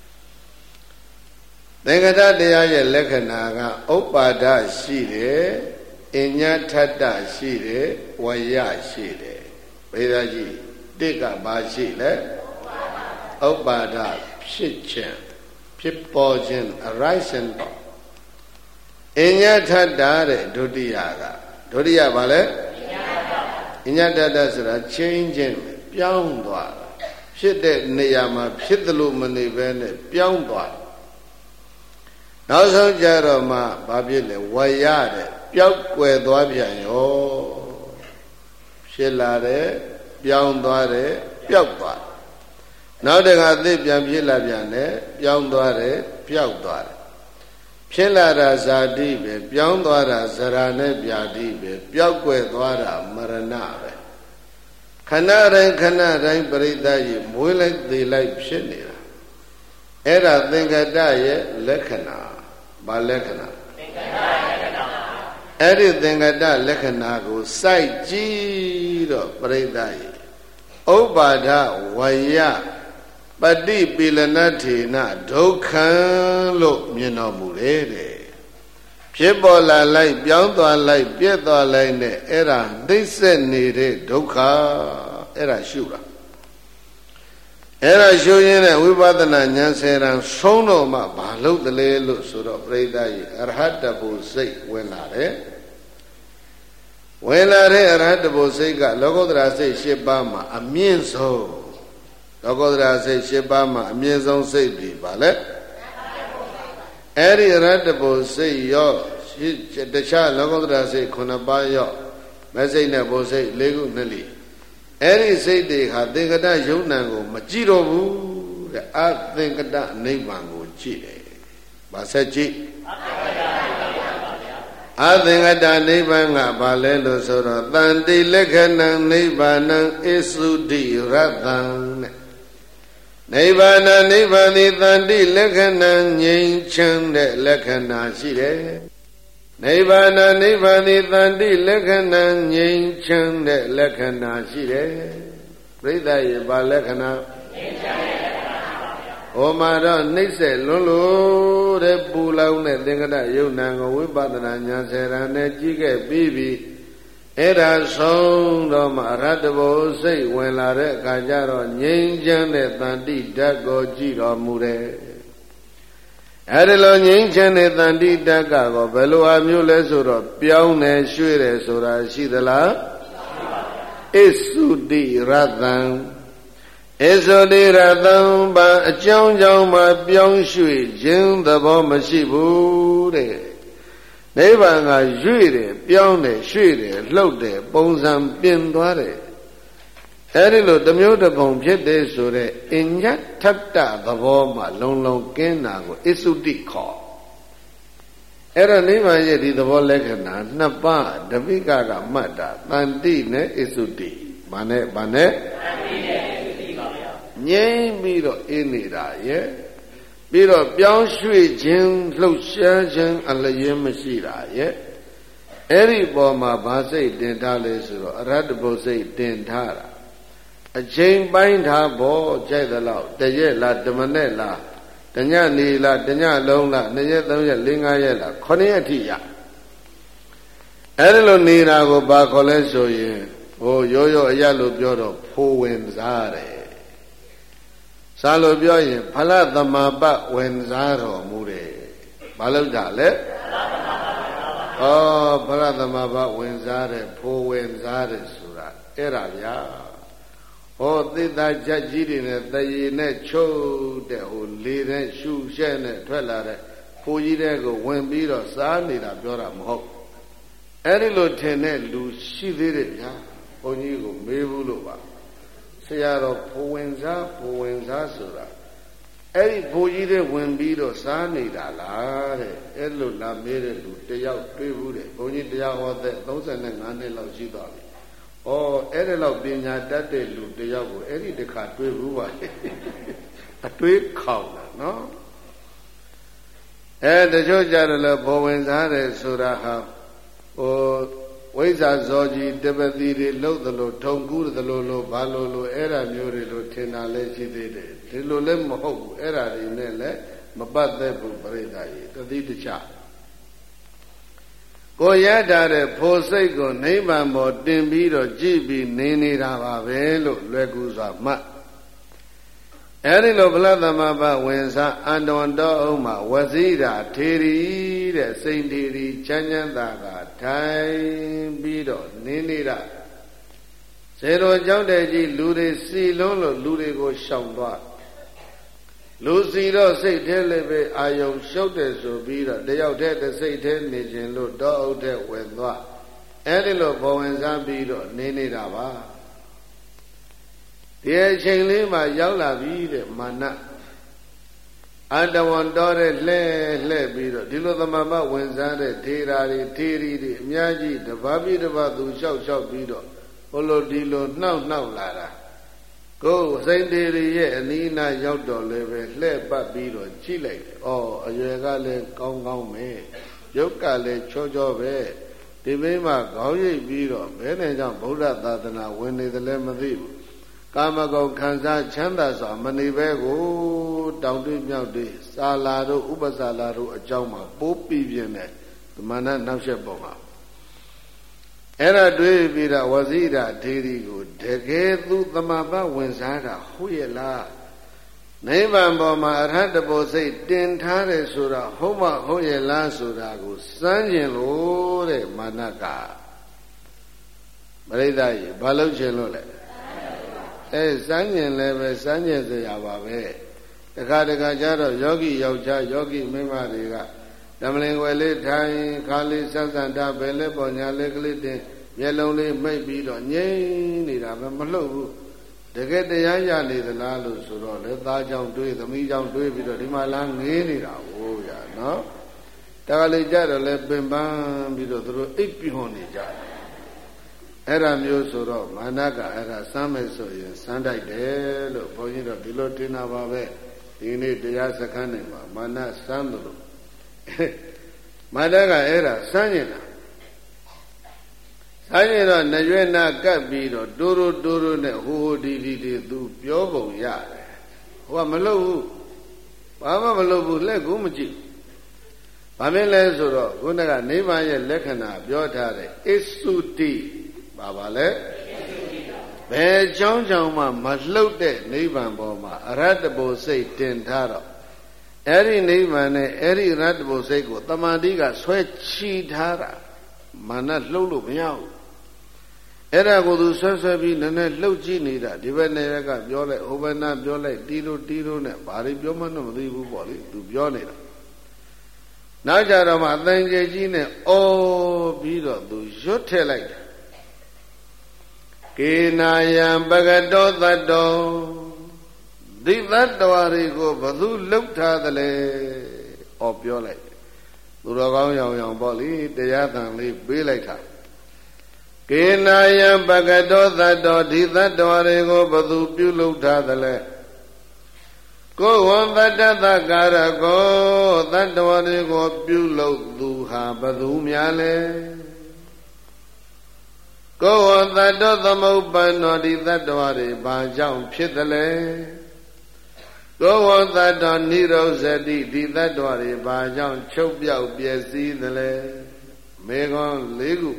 Speaker 1: သင်္ကတတရားရဲ့လက္ခဏာကဥပ္ပါဒရှိတယ်အညထတ္တရှိတယ်ဝယရှိတယ်ဘယ်သာကြီးတိကဘာရှိလဲဥပ္ပါဒဖြစ်ခြင်းဖြစ်ပေါ်ခြင်း arising အညထတ္တတဲ့ဒုတိယကဒုတိယဘာလဲအညထတ္တဆိုတာ change ခြင်းပြောင်းသွားတာဖြစ်တဲ့နေရာမှာဖြစ်သလိုမနေဘဲနဲ့ပြောင်းသွားနောက်ဆုံးကြတော့မှဘာဖြစ်လဲဝရတဲ့ပျောက်ကွယ်သွားပြန်ရောဖြစ်လာတယ်ပြောင်းသွားတယ်ပျောက်သွားနောက်တခါသိပြန်ဖြစ်လာပြန်တယ်ပြောင်းသွားတယ်ပျောက်သွားတယ်ဖြစ်လာတာဇာတိပဲပြောင်းသွားတာဇရာနဲ့ဗျာတိပဲပျောက်ကွယ်သွားတာမရဏပဲခဏတိုင်းခဏတိုင်းပရိသတ်ကြီးမွေးလိုက်သေးလိုက်ဖြစ်နေတာအဲ့ဒါသင်္ကတရဲ့လက္ခဏာဘာလက္ခဏာသင်္ကတလက္ခဏာအဲ့ဒီသင်္ကတလက္ခဏာကိုစိုက်ကြည့်တော့ပရိသတ်ရေဥပ္ပါဒဝယပฏิပိလနထေနဒုက္ခံလို့မြင်တော်မူတယ်တဲ့ဖြစ်ပေါ်လာလိုက်ပြောင်းသွားလိုက်ပြည့်သွားလိုက်နဲ့အဲ့ဒါသိစက်နေတဲ့ဒုက္ခအဲ့ဒါရှုတာအဲ့ဒါရှုရင်းနဲ့ဝိပဿနာဉာဏ်ဆယ်တန်းဆုံးတော့မှဘာလို့တလဲလို့ဆိုတော့ပြိဿကြီးအရဟတဘုစိတ်ဝင်လာတယ်ဝင်လာတဲ့အရဟတဘုစိတ်ကလောကုတ္တရာစိတ်၈ပါးမှာအမြင့်ဆုံးလောကုတ္တရာစိတ်၈ပါးမှာအမြင့်ဆုံးစိတ်ဒီပါလေအဲ့ဒီအရဟတဘုစိတ်ရောတခြားလောကုတ္တရာစိတ်ခုနှစ်ပါးရောမစိတ်နဲ့ဘုစိတ်၄ခုနှစ်လီအဲ့ဒီစိတ်တွေဟာသင်္ကတယုံနံကိုမကြည့်တော့ဘူးတဲ့အသင်္ကတနိဗ္ဗာန်ကိုကြည့်တယ်။ဘာဆက်ကြည့်အသင်္ကတနိဗ္ဗာန်ကဘာလဲလို့ဆိုတော့တန်တိလက္ခဏံနိဗ္ဗာနံဣသုတိရတ္တံတဲ့နိဗ္ဗာန်နိဗ္ဗာန်သည်တန်တိလက္ခဏံငြိမ်းချမ်းတဲ့လက္ခဏာရှိတယ်နိဗ္ဗာန်နိဗ္ဗာန်သည်တန်တိလက္ခဏာငြိမ်းချမ်းတဲ့လက္ခဏာရှိတယ်ပြိဿရဲ့ဘာလက္ခဏာငြိမ်းချမ်းတဲ့လက္ခဏာပါဗျာဟောမှာတော့နှိမ့်ဆက်လွန်းလို့တဲ့ပူလောင်တဲ့သင်္ကတယုံနံကိုဝိပဿနာဉာဏ်ဆယ်ရံနဲ့ကြည့်ခဲ့ပြီးပြီအဲ့ဒါဆုံးတော့မှအရဟတဘုစိတ်ဝင်လာတဲ့အခါကျတော့ငြိမ်းချမ်းတဲ့တန်တိဓာတ်ကိုကြည့်တော်မူတယ်အဲ့ဒီလိုငြိမ်းချမ်းတဲ့တန်တိတက္ကကိုဘယ်လိုအမျိုးလဲဆိုတော့ပြောင်းတယ်ရွှေ့တယ်ဆိုတာရှိသလားဣသုတိရတ္တံဣသုတိရတ္တံဘာအကြောင်းကြောင့်မှပြောင်းရွှေ့ခြင်းသဘောမရှိဘူးတဲ့နိဗ္ဗာန်ကရွှေ့တယ်ပြောင်းတယ်ရွှေ့တယ်လှုပ်တယ်ပုံစံပြင်သွားတယ်အဲ့ဒီလိုတစ်မျိုးတစ်ပုံဖြစ်တယ်ဆိုတဲ့အဉ္ဇထတ္တသဘောမှလုံလုံကင်းတာကိုဣသုတိခေါ်အဲ့တော့နိဗ္ဗာန်ရဲ့ဒီသဘောလက္ခဏာနှစ်ပါးတပိကကမှတ်တာတန်တိနဲ့ဣသုတိဘာနဲ့ဘာနဲ့တန်တိနဲ့ဣသုတိပါဗျာငြိမ့်ပြီးတော့အေးနေတာရဲ့ပြီးတော့ပြောင်းရွှေ့ခြင်းလှုပ်ရှားခြင်းအလျင်းမရှိတာရဲ့အဲ့ဒီပေါ်မှာဘာစိတ်တင်ထားလဲဆိုတော့အရဟတဘုစိတ်တင်ထားတာအချိန်ပိုင်းထားဖို့ကြိုက်သလောက်တရက်လားတမနဲ့လားတညနေလားတညလုံးလားနှစ်ရက်သုံးရက်လေးငါးရက်လားခုနှစ်ရက်ထိရအဲ့ဒီလိုနေတာကိုဘာခေါ်လဲဆိုရင်ဟိုရိုးရိုးအရလို့ပြောတော့ဖိုးဝင်စားတယ်စားလို့ပြောရင်ဖလသမပဝင်စားတော်မူတယ်ဘာလို့ကြလဲဩဖလသမပဝင်စားတယ်ဖိုးဝင်စားတယ်ဆိုတာအဲ့ဒါဗျာဟောသစ္စာချက်ကြီးတွေနဲ့တရေနဲ့ချုပ်တဲ့ဟိုလေနဲ့ရှုရှဲနဲ့ထွက်လာတဲ့ဖိုးကြီးတဲ့ကိုဝင်ပြီးတော့စားနေတာပြောတာမဟုတ်အဲ့ဒီလိုထင်တဲ့လူရှိသေးတယ်ဗျာဘုန်းကြီးကိုမေးဘူးလို့ပါဆရာတော်ဖိုးဝင်စားဖိုးဝင်စားဆိုတာအဲ့ဒီဖိုးကြီးတဲ့ဝင်ပြီးတော့စားနေတာလားတဲ့အဲ့လိုလာမေးတဲ့လူတယောက်တွေ့ဘူးတဲ့ဘုန်းကြီးတရားဟောတဲ့သုံးဆယ်ငါးနှစ်လောက်ရှိသွားပြီဩအဲ့ဒီလောက်ပညာတတ်တဲ့လူတယောက်ကိုအဲ့ဒီတခါတွေ့ဘူးပါအတွေ့ခေါင်တာနော်အဲတချို့ကြတယ်လို့ဘောဝင်စားတယ်ဆိုတာဟာဟိုဝိဇ္ဇာဇောကြီးတပတိတွေလှုပ်သလိုထုံကူးသလိုလိုဘာလိုလိုအဲ့ဒါမျိုးတွေလို့ထင်တာလည်းရှိသေးတယ်ဒီလိုလည်းမဟုတ်ဘူးအဲ့ဒါတွေနဲ့လည်းမပတ်သက်ဘူးပြိဿကြီးတတိတခြားကိုရထားတဲ့ဖို့စိတ်ကိုနိဗ္ဗာန်ပေါ်တင်ပြီးတော့ကြည့်ပြီးနေနေတာပါပဲလို့လွယ်ကူစွာမှတ်အဲဒီလိုဗလသမဘဝင်စားအန္တဝန္တောဥမှာဝစီရာထေရီတဲ့စိန်ထေရီချမ်းချမ်းသာသာထိုင်ပြီးတော့နေနေတာဇေတော်ကြောင့်တဲ့ကြီးလူတွေစီလုံးလို့လူတွေကိုရှောင်သွားလူစီတော့စိတ်ထဲလည်းပဲအာယုံရှုပ်တယ်ဆိုပြီးတော့တယောက်တည်းတစ်စိတ်ထဲနေခြင်းလို့တောအုပ်တဲ့ဝင်သွားအဲဒီလိုဘဝင်စားပြီးတော့နေနေတာပါဒီအချိန်လေးမှာရောက်လာပြီတဲ့မာနအတဝံတော်တဲ့လှဲလှဲပြီးတော့ဒီလိုသမမဝင်စားတဲ့ထေရာတွေထေရီတွေအများကြီးတပါးပြီးတပါးသူလျှောက်လျှောက်ပြီးတော့ဟိုလိုဒီလိုနှောက်နှောက်လာတာကိုယ်စိန်တေရီရဲ့အနီးနားရောက်တော့လည်းပဲလှဲ့ပတ်ပြီးတော့ကြည့်လိုက်တယ်။အော်အရွယ်ကလည်းကောင်းကောင်းပဲ။ရုပ်ကလည်းချောချောပဲ။ဒီမိမခေါင်းရိပ်ပြီးတော့ဘယ်နဲ့ကြောင့်ဗုဒ္ဓသာသနာဝင်နေတယ်လဲမသိဘူး။ကာမဂုဏ်ခံစားချမ်းသာစွာမနေပဲကိုတောင်တွေးမြောက်တွေစာလာတို့ဥပစာလာတို့အကြောင်းမှာပိုးပြီးပြင်းတဲ့သမဏနောက်ဆက်ပေါ်မှာအဲ့ဒါတွေ့ပြီးတော့ဝစီရာထေရီကိုတကယ်သူသမဘဝင်စားတာဟုတ်ရဲ့လားနိဗ္ဗာန်ပေါ်မှာအရဟတဘောစိတ်တင်ထားတယ်ဆိုတာဟုတ်မဟုတ်ရဲ့လားဆိုတာကိုစမ်းကျင်လို့တဲ့မာနကပရိသတ်ကြီးဘာလို့ကျင်လို့လဲအဲစမ်းကျင်လည်းပဲစမ်းကျင်စရာပါပဲတခါတခါကျတော့ယောဂီယောက်ျားယောဂီမိန်းမတွေကဓမ္မလင်ွယ်လေးထိုင်ခါလေးဆက်ဆံတာပဲလက်ပေါ်ညာလေးကလေးတင်မျက်လုံးလေးမိတ်ပြီးတော့ငြိမ့်နေတာပဲမလှုပ်ဘူးတကယ်တရားရနေသလားလို့ဆိုတော့လေသားကြောင့်တွေးသမီးကြောင့်တွေးပြီးတော့ဒီမှာလားငေးနေတာဟိုးရနော်တခါလေကြတော့လေပင်ပန်းပြီးတော့သူတို့အိပ်ပြုံးနေကြတယ်အဲ့ဒါမျိုးဆိုတော့မာနကအဲ့ဒါစမ်းမယ်ဆိုရင်စမ်းတိုက်တယ်လို့ဘုန်းကြီးတို့ဒီလိုတင်တာပါပဲဒီနေ့တရားစခန်းနေမှာမာနစမ်းတယ်လို့မာနကအဲ့ဒါစမ်းနေတာစမ်းနေတော့နရွေးနာကပ်ပြီးတော့တိုးတိုးတိုးတိုးနဲ့ဟိုဟိုဒီဒီဒီသူပြောပုံရတယ်ဟိုကမလုပ်ဘူးဘာမှမလုပ်ဘူးလက်ကိုမကြည့်ဘာဖြစ်လဲဆိုတော့ခုနကနိဗ္ဗာန်ရဲ့လက္ခဏာပြောထားတဲ့ဣစုတိဘာပါလဲဘယ်ကြောင်းကြောင့်မှမလှုပ်တဲ့နိဗ္ဗာန်ပေါ်မှာအရဟတဘောစိတ်တင်ထားတော့အဲ့ဒီနိဗ္ဗာန်နဲ့အဲ့ဒီအရဟတဘောစိတ်ကိုတမာတိကဆွဲချီထားတာမာနလှုပ်လို့မရဘူးအဲ့ဒါကိုသူဆွဲဆွဲပြီးနည်းနည်းလှုပ်ကြည့်နေတာဒီဘက်နေကပြောလိုက်ဟိုဘက်နာပြောလိုက်တီးလို့တီးလို့နဲ့ဘာတွေပြောမှတော့မသိဘူးပေါ့လေသူပြောနေတာနောက်ကြတော့မှအသင်ကျေကြီးနဲ့အော်ပြီးတော့သူရွတ်ထည့်လိုက်တယ်ကေနာယံပကတောသတ္တောဒီသတ္တဝါတွေကိုဘသူလှုပ်ထားသလဲအော်ပြောလိုက်သူတော်ကောင်းရောင်ရောင်ပေါ့လေတရားသံလေးပေးလိုက်တာကေနာယံပကတောသတ္တောဒီသတ္တဝါတွေကိုဘသူပြုလုပ်ထားသလဲကိုဝံတတ္တသကာရကောသတ္တဝါတွေကိုပြုလုပ်သူဟာဘသူများလဲကိုဝံတတ္တောသမုပ္ပန္နောဒီသတ္တဝါတွေဘာကြောင့်ဖြစ်သလဲကိုဝံတတ္တောနိရောဇတိဒီသတ္တဝါတွေဘာကြောင့်ချုပ်ပြောက်ပျက်စီးသလဲမေခွန်းလေးခု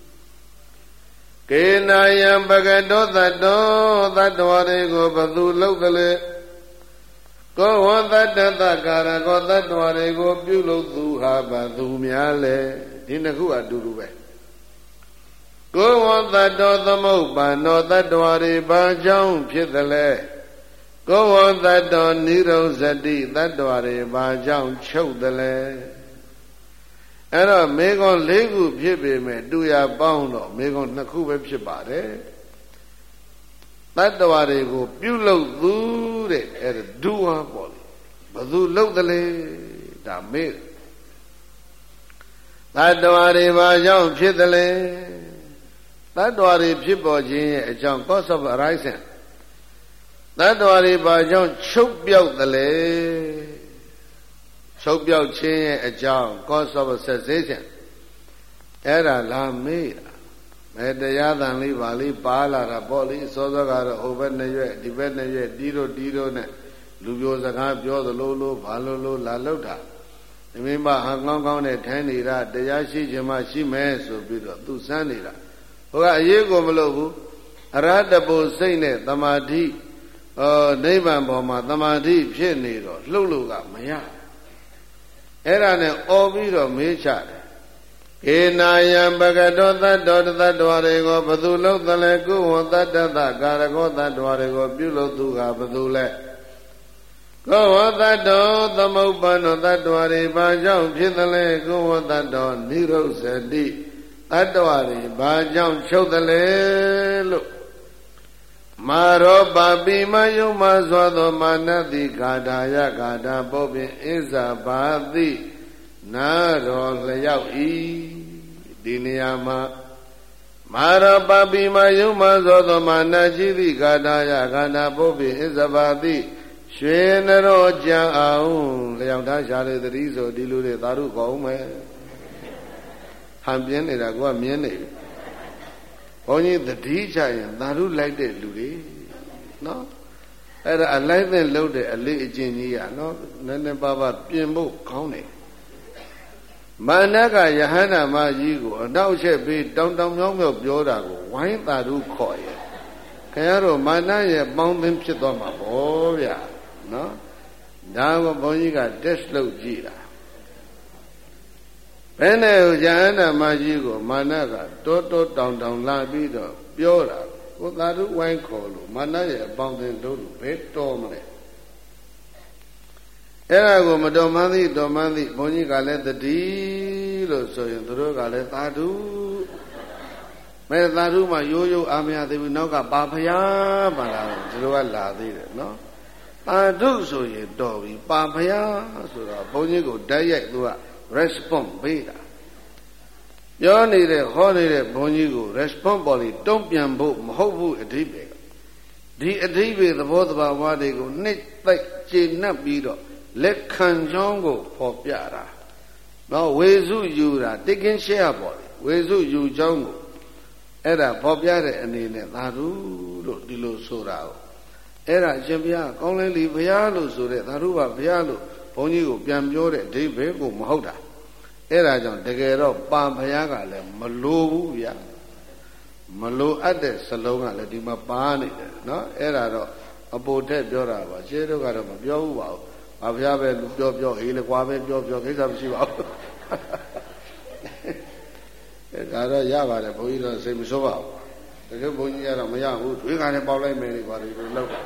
Speaker 1: ကေနာယံပကတောသတ္တောသတ္တဝါတွေကိုဘသူလုပ်သလဲကိုဝတ္တတကာရကောသတ္တဝါတွေကိုပြုလုပ်သူဟာဘသူများလဲဒီနှစ်ခုအတူတူပဲကိုဝတ္တောသမုပ္ပန္နောသတ္တဝါတွေဘာကြောင့်ဖြစ်သလဲကိုဝတ္တောနိရောဇတိသတ္တဝါတွေဘာကြောင့်ချုပ်သလဲအဲ့တော့မေခွန်းလေးခုဖြစ်ပေမဲ့တူရပေါင်းတော့မေခွန်းနှစ်ခုပဲဖြစ်ပါတယ်တတ္တဝါတွေကိုပြုလုပ်သူတဲ့အဲ့ဒါဒုဝါပေါ့လေဘသူလုပ်တယ်လဲဒါမေးတတ္တဝါတွေဘာကြောင့်ဖြစ်တယ်လဲတတ္တဝါတွေဖြစ်ပေါ်ခြင်းရဲ့အကြောင်း cause of arising တတ္တဝါတွေဘာကြောင့်ချုပ်ပြောက်တယ်လဲချုပ်ပြောက်ခြင်းရဲ့အကြောင်း cause of cessation အဲ့ဒါလာမေးတာမဲတရားသံလေးပါလေးပါလာတာပေါ့လေစောစောကတော့ဟိုဘက်နှစ်ရွက်ဒီဘက်နှစ်ရွက်တီးတို့တီးတို့နဲ့လူပြောစကားပြောသလိုလိုဘာလိုလိုလာလောက်တာဒီမိမဟာကောင်းကောင်းနဲ့ထိုင်နေတာတရားရှိခြင်းမှရှိမယ်ဆိုပြီးတော့သူစမ်းနေတာဟိုကအရေးကိုမလုပ်ဘူးအရဟတပုစိတ်နဲ့တမာတိဩနိဗ္ဗာန်ပေါ်မှာတမာတိဖြစ်နေတော့လှုပ်လို့ကမရအဲ့ဒါနဲ့អော်ပြီးတော့မေးချတယ်ကေနာယံပကတောသတ္တောသတ္တဝါတွေကိုဘသူလုပ်သလဲကုဝတ္တတကာရကောသတ္တဝါတွေကိုပြုလုပ်သူကဘသူလဲကိုဝတ္တောသမုပ္ပန္နောသတ္တဝါတွေဘာကြောင့်ဖြစ်သလဲကိုဝတ္တောနိရောဇတိသတ္တဝါတွေဘာကြောင့်ချုပ်သလဲလို့မာရောပါပိမယုံမစွာသောမာနတိကာထာယကာထာပုပ္ပင်ဣဇာဘာတိနာရောလျောက်ဤဒီနေရာမှာမာရပပိမယုံမသောသောမာနရှိသည့်ကာထာယကာထာပုပ္ပိဣဇဘာတိရွှေနရောကြံအောင်လျောက်ထားရှာလေတတိဆိုဒီလူတွေသာဓုကောင်းမယ်ဟန်ပြင်းနေတာကမြင်နေပြီဘုန်းကြီးတတိချရင်သာဓုလိုက်တဲ့လူတွေနော်အဲ့ဒါအလိုက်တဲ့လှုပ်တဲ့အလေးအကျင့်ကြီးကနော်နည်းနည်းပါးပါးပြင်ဖို့ခေါင်းတယ်မာနကယဟန္တာမကြီးကိုအနောက်ချက်ပြီးတောင်တောင်မြောင်းမြောက်ပြောတာကိုဝိုင်းသာဓုခေါ်ရဲ့ခင်ဗျားတို့မာနရဲ့ပေါင်းသင်းဖြစ်သွားမှာဗောဗျာနော်ဒါကဘုန်းကြီးက test လုပ်ကြည့်တာဘယ်နဲ့ဉာဏ်ဓမ္မကြီးကိုမာနကတိုးတိုးတောင်တောင်လာပြီးတော့ပြောတာကိုသာဓုဝိုင်းခေါ်လို့မာနရဲ့အပေါင်းအသင်းတို့ဘယ်တော်မလဲအဲ့ဒါကိုမတော်မှန်းသည်တော်မှန်းသည်ဘုန်းကြီးကလည်းတတိလို့ဆိုရင်သူတို့ကလည်းသာဓုမဲသာဓုမှရိုးရိုးအာမရသေးဘူးနောက်ကပါဖယားပါလာတယ်သူတို့ကလာသေးတယ်နော်သာဓုဆိုရင်တော်ပြီပါဖယားဆိုတော့ဘုန်းကြီးကိုတိုက်ရိုက်သူက response ပေးတာပြောနေတဲ့ဟောနေတဲ့ဘုန်းကြီးကို response ပေါ်ပြီးတုံ့ပြန်ဖို့မဟုတ်ဘူးအဓိပ္ပာယ်ဒီအဓိပ္ပာယ်သဘောတဘာဝတွေကိုနှစ်သိကျေနပ်ပြီးတော့လက်ခံကြောင်းကိုဖော်ပြတာနော်ဝေစုယူတာတိတ်ကင်းရှေ့ရပေါ်လေဝေစုယူကြောင်းကိုအဲ့ဒါဖော်ပြတဲ့အနေနဲ့သာဓုလို့ဒီလိုဆိုတာကိုအဲ့ဒါအရှင်ဘုရားကောင်းလဲလီဘုရားလို့ဆိုတဲ့သာဓုပါဘုရားလို့ဘုန်းကြီးကိုပြန်ပြောတဲ့အဓိပ္ပာယ်ကိုမဟုတ်တာအဲ့ဒါကြောင့်တကယ်တော့ပါဘုရားကလည်းမလိုဘူးဗျာမလိုအပ်တဲ့စလုံးကလည်းဒီမှာပါနေတယ်နော်အဲ့ဒါတော့အပိုထက်ပြောတာပါရှင်းတို့ကတော့မပြောဘူးပါဘူးဘာဘုရားပဲလူပြောပြောဟေးလေကွာပဲပြောပြောကိစ္စမရှိပါဘူးအဲ့ဒါတော့ရပါတယ်ဘုန်းကြီးတော့စိတ်မဆိုးပါဘူးတကယ်ဘုန်းကြီးကတော့မရဘူးတွေးကနေပေါက်လိုက်မယ်လေပါလေလို့လောက်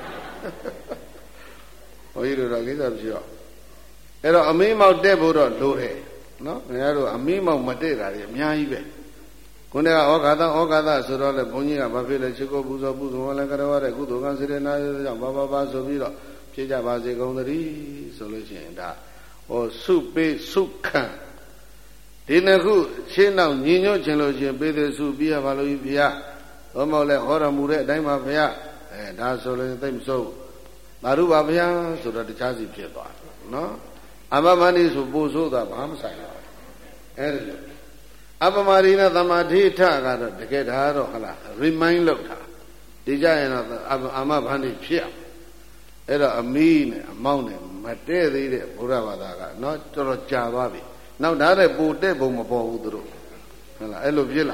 Speaker 1: ဘုန်းကြီးတို့တော့ကိစ္စမရှိတော့အဲ့တော့အမင်းမောက်တက်ဖို့တော့လိုတယ်နော်ခင်ဗျားတို့အမင်းမောက်မတက်တာတွေအများကြီးပဲခုနကဩဃာတဩဃာတဆိုတော့လေဘုန်းကြီးကဘာဖြစ်လဲချစ်ကိုပူဇော်ပူဇော်လည်းကြရတဲ့ကုသိုလ်ကစေတနာကြောင့်ဘာဘာဘာဆိုပြီးတော့ဖြစ်ကြပါစေကုန်သတည်းဆိုလို့ရှိရင်ဒါဟောစုပေးစုခံဒီနှစ်ခုရှင်းတော့ညီညွတ်ခြင်းလို့ရှိရင်ပေးတဲ့စုပြရပါလို့ဘုရားသောမောလဲဟောတော်မူတဲ့အတိုင်းပါဘုရားအဲဒါဆိုလို့သိမစိုးသာဓုပါဘုရားဆိုတော့တခြားစီဖြစ်သွားတယ်နော်အပမဏိဆိုပို့ဆိုးတာဘာမှဆိုင်ပါဘူးအဲဒီလိုအပမရိနဲ့သမာဓိထကတော့တကယ်ဒါတော့ဟလား remind လုပ်တာဒီကြရင်တော့အာမဘန္တိဖြစ်အောင်အဲ့တော့အမီးနဲ့အမောင်းနဲ့မတည့်သေးတဲ့ဘုရားဘာသာကနော်တော်တော်ကြာသွားပြီနောက်ဒါတဲ့ပိုတဲ့ဘုံမပေါ်ဘူးသူတို့ဟုတ်လားအဲ့လိုဖြစ်လာ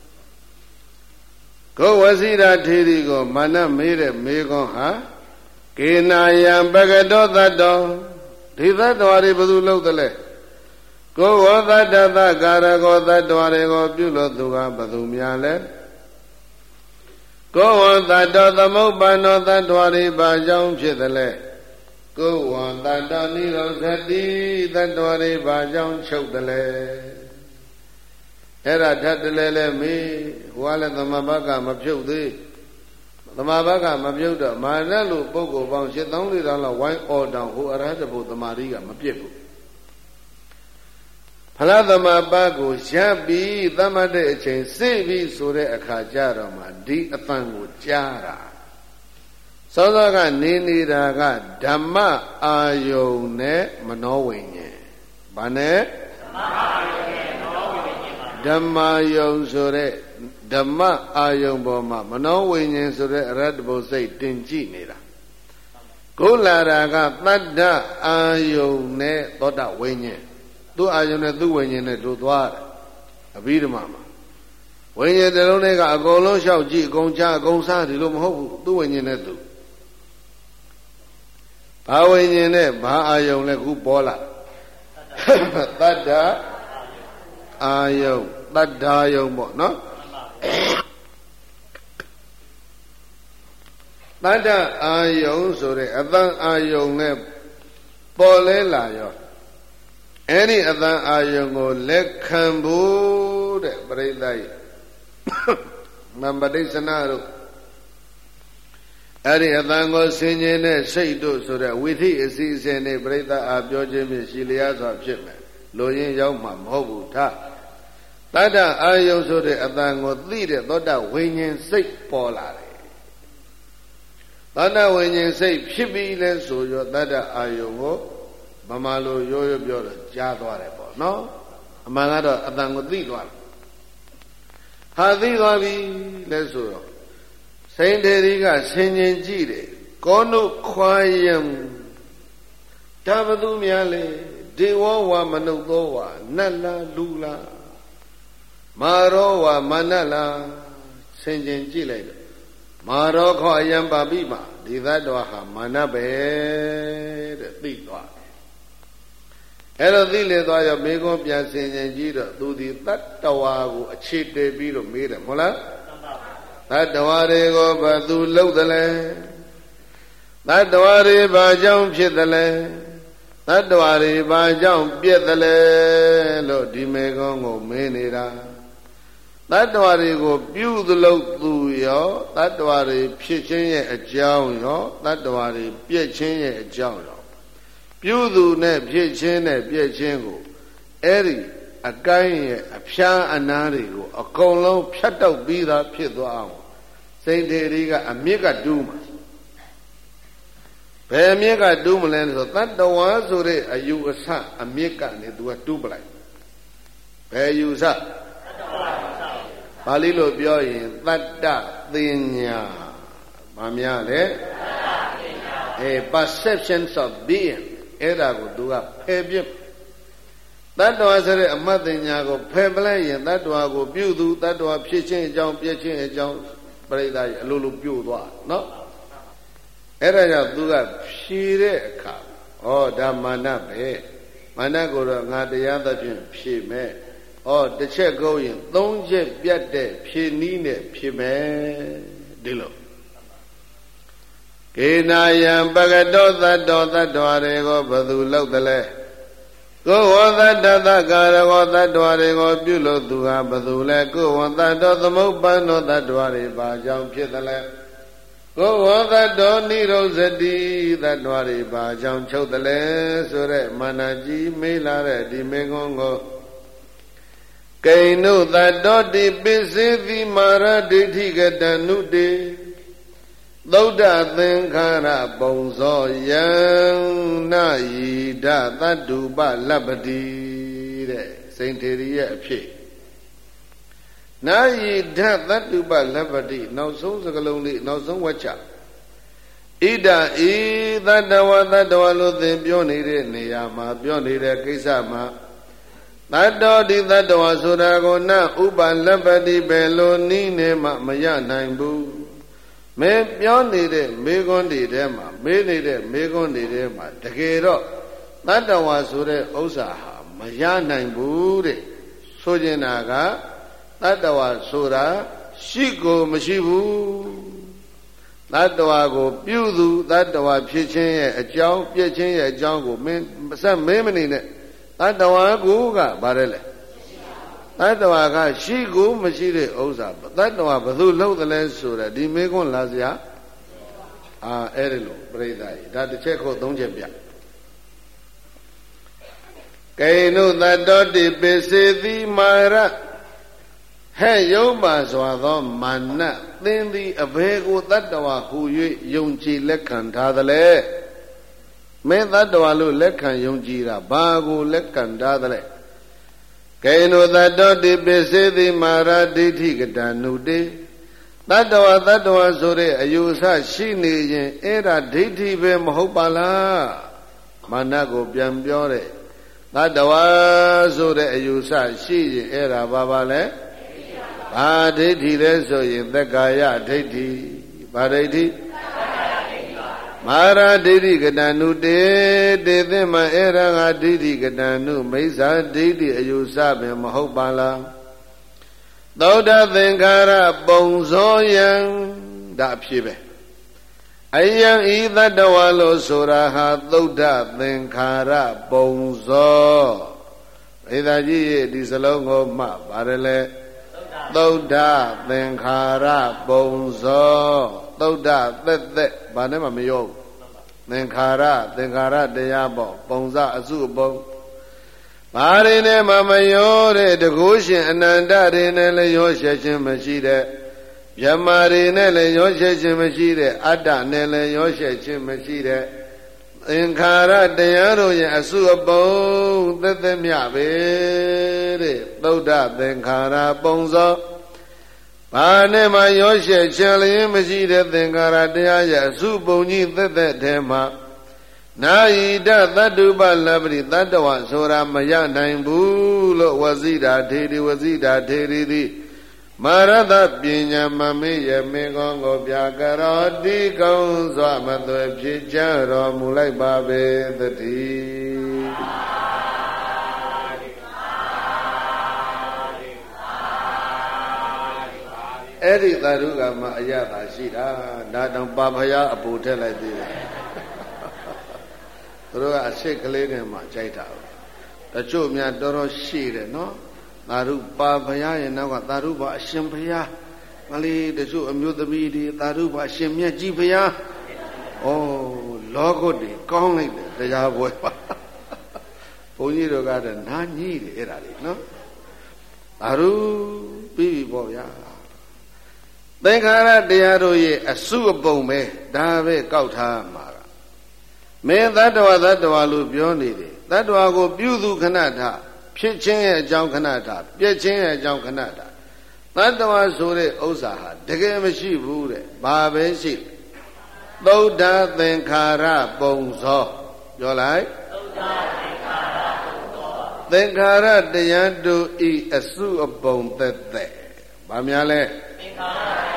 Speaker 1: ကိုဝစီရာထေရီကိုမာနမေးတဲ့မေခွန်းဟာကေနာယံပကတောသတ္တောဒီသတ္တဝါတွေဘယ်သူလုပ်တယ်လဲကိုဝသတ္တသကာရကောသတ္တဝါတွေကိုပြုလို့သူကဘယ်သူများလဲကိုဝသတ္တသမုပ္ပန္နောသတ္တဝါတွေဘာကြောင့်ဖြစ်တယ်လဲကိုဝသတ္တနိရောဓတိသတ္တဝါတွေဘာကြောင့်ချုပ်တယ်လဲအဲ့ဒါထပ်တလဲလဲမေးဟိုကလည်းသမဘကမပြုတ်သေးသမဘကမပြုတ်တော့မာနလို့ပုဂ္ဂိုလ်ပေါင်းရှစ်သောင်းလေးတောင်လောက်ဝိုင်းအော်တောင်ဟိုအရဟတဘုသမာဓိကမပြည့်ဘူးဖလားသမဘကိုရပ်ပြီးသတ်မှတ်တဲ့အချိန်စိတ်ပြီးဆိုတဲ့အခါကြတော့မှဒီအတန်ကိုကြားတာစောစောကနေနေတာကဓမ္မအာယုန်နဲ့မနောဝိညာဉ်ဘာနဲ့ဓမ္မအာယုန်ဆိုတဲ့ဓမ္မအာယုန်ပေါ်မှာမနောဝိညာဉ်ဆိုတဲ့အရဟတဘုစိတ်တင်ကြည့်နေတာကိုလာတာကတတ္တအာယုန်နဲ့သောတဝိညာဉ်သူ့အာယုန်နဲ့သူ့ဝိညာဉ်နဲ့တို့သွားတယ်အဘိဓမ္မာမှာဝိညာဉ်တစ်လုံးနဲ့ကအကုန်လုံးလျှောက်ကြည့်အကုန်ချအကုန်စားဒီလိုမဟုတ်ဘူးသူ့ဝိညာဉ်နဲ့သူဘာဝိညာဉ်နဲ့ဘာအာယုန်လဲခုပေါ်လာတတ္တအာယုန်တတ္တာယုန်ပေါ့နော်တတ္တအာယုန်ဆိုတဲ့အတန်အာယုန်နဲ့ပေါ်လဲလာရောအဲ့ဒီအတန်အာယုန်ကိုလက်ခံဖို့တဲ့ပရိသတ်ရဲ့မံပဋိစ္စနာတို့အဲ့ဒီအတန်ကိုဆင်ခြင်တဲ့စိတ်တို့ဆိုတဲ့ဝိသိအစီအစဉ်နဲ့ပရိသတ်အားပြောခြင်းဖြင့်ရှိလျားစွာဖြစ်မယ်လိုရင်းရောက်မှာမဟုတ်ဘူးထားတတ္တအာယုန်ဆိုတဲ့အတန်ကိုသိတဲ့သောတဝိညာဉ်စိတ်ပေါ်လာတယ်သောတဝိညာဉ်စိတ်ဖြစ်ပြီးလဲဆိုရောတတ္တအာယုန်ကိုမမလိုရိုးရိုးပြောတော့ကြားသွားတယ်ပေါ့နော်အမှန်ကတော့အတန်ကိုသိသွားတယ်ဟာသိသွားပြီလဲဆိုတော့စိန်တေရီကဆင်ញင်ကြည့်တယ်ကောနုခွာယံဒါဘသူများလဲဒေဝဝမနုဿောဝနတ်လားလူလားမာရောဝမနတ်လားဆင်ញင်ကြည့်လိုက်တော့မာရောခောအယံပါပိမဒီသတ္တဝါဟာမာနပဲတဲ့သိသွားအဲ့တော့သိလေသွားရောမိကွန်းပြန်ဆင်ခြင်ကြည့်တော့သူဒီသတ္တဝါကိုအခြေတည်ပြီးတော့မေးတယ်မဟုတ်လားသတ္တဝါတွေကိုဘာသူလှုပ်တယ်လဲသတ္တဝါတွေဘာကြောင့်ဖြစ်တယ်လဲသတ္တဝါတွေဘာကြောင့်ပြည့်တယ်လဲလို့ဒီမိကွန်းကိုမေးနေတာသတ္တဝါတွေကိုပြုသလို့သူရောသတ္တဝါတွေဖြစ်ခြင်းရဲ့အကြောင်းရောသတ္တဝါတွေပြည့်ခြင်းရဲ့အကြောင်းရောပြုသူနဲ့ဖြစ်ခြင်းနဲ့ပြည့်ခြင်းကိုအဲ့ဒီအကိုင်းရဲ့အဖျားအနာတွေကိုအကုန်လုံးဖြတ်တောက်ပြီးသားဖြစ်သွားအောင်စိတ်တွေကအမြင့်ကတူးမှာဘယ်အမြင့်ကတူးမလဲဆိုသတ္တဝါဆိုတဲ့အယူအဆအမြင့်ကနေသူကတူးပလိုက်ဘယ်ယူဆပါဠိလိုပြောရင်တတ္တသင်ညာဗာများလေအဲ perceptions of being အဲ့ဒါကိုသူကဖယ်ပြတတ္တဝါဆိုတဲ့အမှတ်တင်ညာကိုဖယ်ပလိုက်ရင်တတ္တဝါကိုပြုသူတတ္တဝါဖြစ်ခြင်းအကြောင်းပြည့်ခြင်းအကြောင်းပရိသတ်အလိုလိုပြုတ်သွားနော်အဲ့ဒါကြောင့်သူကဖြေတဲ့အခါဩဒါမာနပဲမာနကိုတော့ငါတရားသဖြင့်ဖြေမဲ့ဩတစ်ချက်ကုန်ရင်သုံးချက်ပြတ်တဲ့ဖြေနည်းနဲ့ဖြေမယ်ဒီလိုကေနာယံပကတောသတ္တောသတ္တဝါတွေကိုဘယ်သူလောက်တယ်လဲကိုဝသတ္တသကာရဝသတ္တဝါတွေကိုပြုလို့သူဟာဘယ်သူလဲကိုဝသတ္တောသမုပ္ပန္နောသတ္တဝါတွေဘာကြောင့်ဖြစ်တယ်လဲကိုဝသတ္တောနိရောဇတိသတ္တဝါတွေဘာကြောင့်ချုပ်တယ်လဲဆိုတဲ့မာနကြီးမေးလာတဲ့ဒီမေခွန်းကိုကိဏ္ဏုသတ္တောတိပိစေတိမာရဒိဋ္ဌိကတနုတေသုဒ္ဓသင်္ခါရပုံဇောယံနာယိဒသတ္တုပလပ္ပတိတဲ့စိန်ထေရီရဲ့အဖြစ်နာယိဒသတ္တုပလပ္ပတိနောက်ဆုံးစကလုံးလေးနောက်ဆုံးဝါချဣဒဤသတ္တဝါသတ္တဝါလို့သင်ပြောနေတဲ့နေရာမှာပြောနေတဲ့ကိစ္စမှာသတ္တောဒီသတ္တဝါဆိုတာကိုနဥပလပ္ပတိပဲလို့နီးနေမှမရနိုင်ဘူးမင်းပြောနေတဲ့မေခွန်းတွေထဲမှာမေးနေတဲ့မေခွန်းတွေထဲမှာတကယ်တော့သတ္တဝါဆိုတဲ့ဥစ္စာဟာမရနိုင်ဘူးတဲ့ဆိုချင်တာကသတ္တဝါဆိုတာရှိကိုမရှိဘူးသတ္တဝါကိုပြုသူသတ္တဝါဖြစ်ခြင်းရဲ့အကြောင်းပြည့်ခြင်းရဲ့အကြောင်းကိုမင်းစက်မင်းမနေနဲ့သတ္တဝါကိုကဘာလဲလဲသတ္တဝါကရှိကိုမရှိတဲ့ဥစ္စာသတ္တဝါဘယ်သူလှုပ်တယ်လဲဆိုတော့ဒီမေခွန်းလာစရာအာအဲ့ဒီလိုပြိဿကြီးဒါတစ်ချက်ခုတ်သုံးချက်ပြကေနုသတ္တောတိပိစေတိမာရဟဲ့ယုံပါစွာသောမာနသင်သည်အဘယ်ကိုတတ္တဝါဟူ၍ယုံကြည်လက်ခံထားသလဲမင်းတတ္တဝါလို့လက်ခံယုံကြည်တာဘာကိုလက်ခံထားသလဲကေနုသတ္တောတိပိစေတိမာရဒိဋ္ဌိကတနုတေတတ္တဝါတတ္တဝါဆိုတဲ့အယူအဆရှိနေရင်အဲ့ဒါဒိဋ္ဌိပဲမဟုတ်ပါလားမာနကိုပြန်ပြောတဲ့တတ္တဝါဆိုတဲ့အယူအဆရှိရင်အဲ့ဒါဘာပါလဲဘာဒိဋ္ဌိလဲဆိုရင်သက္ကာယဒိဋ္ဌိဘာဒိဋ္ဌိမာရဒိဋ္ဌိကတနုတေတေသင်္မအေရငါဒိဋ္ဌိကတနုမိစ္ဆာဒိဋ္ဌိအယူဆပင်မဟုတ်ပါလားသောတသင်္ခါရပုံဇောယံဒါအဖြစ်ပဲအယံဤသတ္တဝါလို့ဆိုတာဟာသုဒ္ဓသင်္ခါရပုံဇောဧသာကြီးရဲ့ဒီစလုံးကိုမှပါတယ်လေသုဒ္ဓသင်္ခါရပုံဇောသုဒ္ဓသက်သက်ဘာနဲ့မှမရောဘူးသင်္ခါရသင်္ခါရတရားပေါ့ပုံစအစုအပုံဘာတွေနဲ့မှမရောတဲ့တကုရှင်အနန္တတွေနဲ့လည်းရောရှက်ခြင်းမရှိတဲ့မြမတွေနဲ့လည်းရောရှက်ခြင်းမရှိတဲ့အတ္တနဲ့လည်းရောရှက်ခြင်းမရှိတဲ့သင်္ခါရတရားတို့ရဲ့အစုအပုံသက်သက်မြပဲတဲ့သုဒ္ဓသင်္ခါရပုံစောဘာနဲ့မှရောရှက်ချင်လျင်မရှိတဲ့သင်္ခါရတရားရဲ့အစုပုံကြီးသက်သက်ထဲမှာနာယိတသတ္တုပလပ္ပတိတတ္တဝဆိုတာမရနိုင်ဘူးလို့ဝဇိတာထေရီဝဇိတာထေရီသည်မာရတပညာမမေယမေကောကိုပြကရောတိကောင်းစွာမသွေဖြစ်ကြတော်မူလိုက်ပါပေသတည်းအဲ့ဒီသာဓုကမှာအရသာရှိတာဒါတောင်ပါဖယားအပူထက်လိုက်သေးတယ်သူတို့ကအစစ်ကလေးနဲ့မှကြိုက်တာတချို့များတော်တော်ရှိတယ်နော်သာဓုပါဖယားရဲ့နောက်ကသာဓုပါအရှင်ဖယားမလေးတချို့အမျိုးသမီးတွေသာဓုပါအရှင်မြတ်ကြီးဖယားဩလောကုတ်တွေကောင်းလိုက်တယ်တရားပွဲပါဘုန်းကြီးတို့ကတော့နားညှိတယ်အဲ့ဒါလေးနော်သာဓုပြီးပြီပေါ့ဗျာသင်္ခါရတရားတို့ရဲ့အစုအပုံပဲဒါပဲကောက်ထားမှာကမင်းသတ္တဝါသတ္တဝါလို့ပြောနေတယ်သတ္တဝါကိုပြုသူခဏထဖြစ်ခြင်းရဲ့အကြောင်းခဏထပြည့်ခြင်းရဲ့အကြောင်းခဏထသတ္တဝါဆိုတဲ့ဥစ္စာဟာတကယ်မရှိဘူးတဲ့ဘာပဲရှိသုဒ္ဓသင်္ခါရပုံစောပြောလိုက်သုဒ္ဓသင်္ခါရပုံစောသင်္ခါရတရားတို့ဤအစုအပုံသက်သက်ဘာများလဲသင်္ခါရ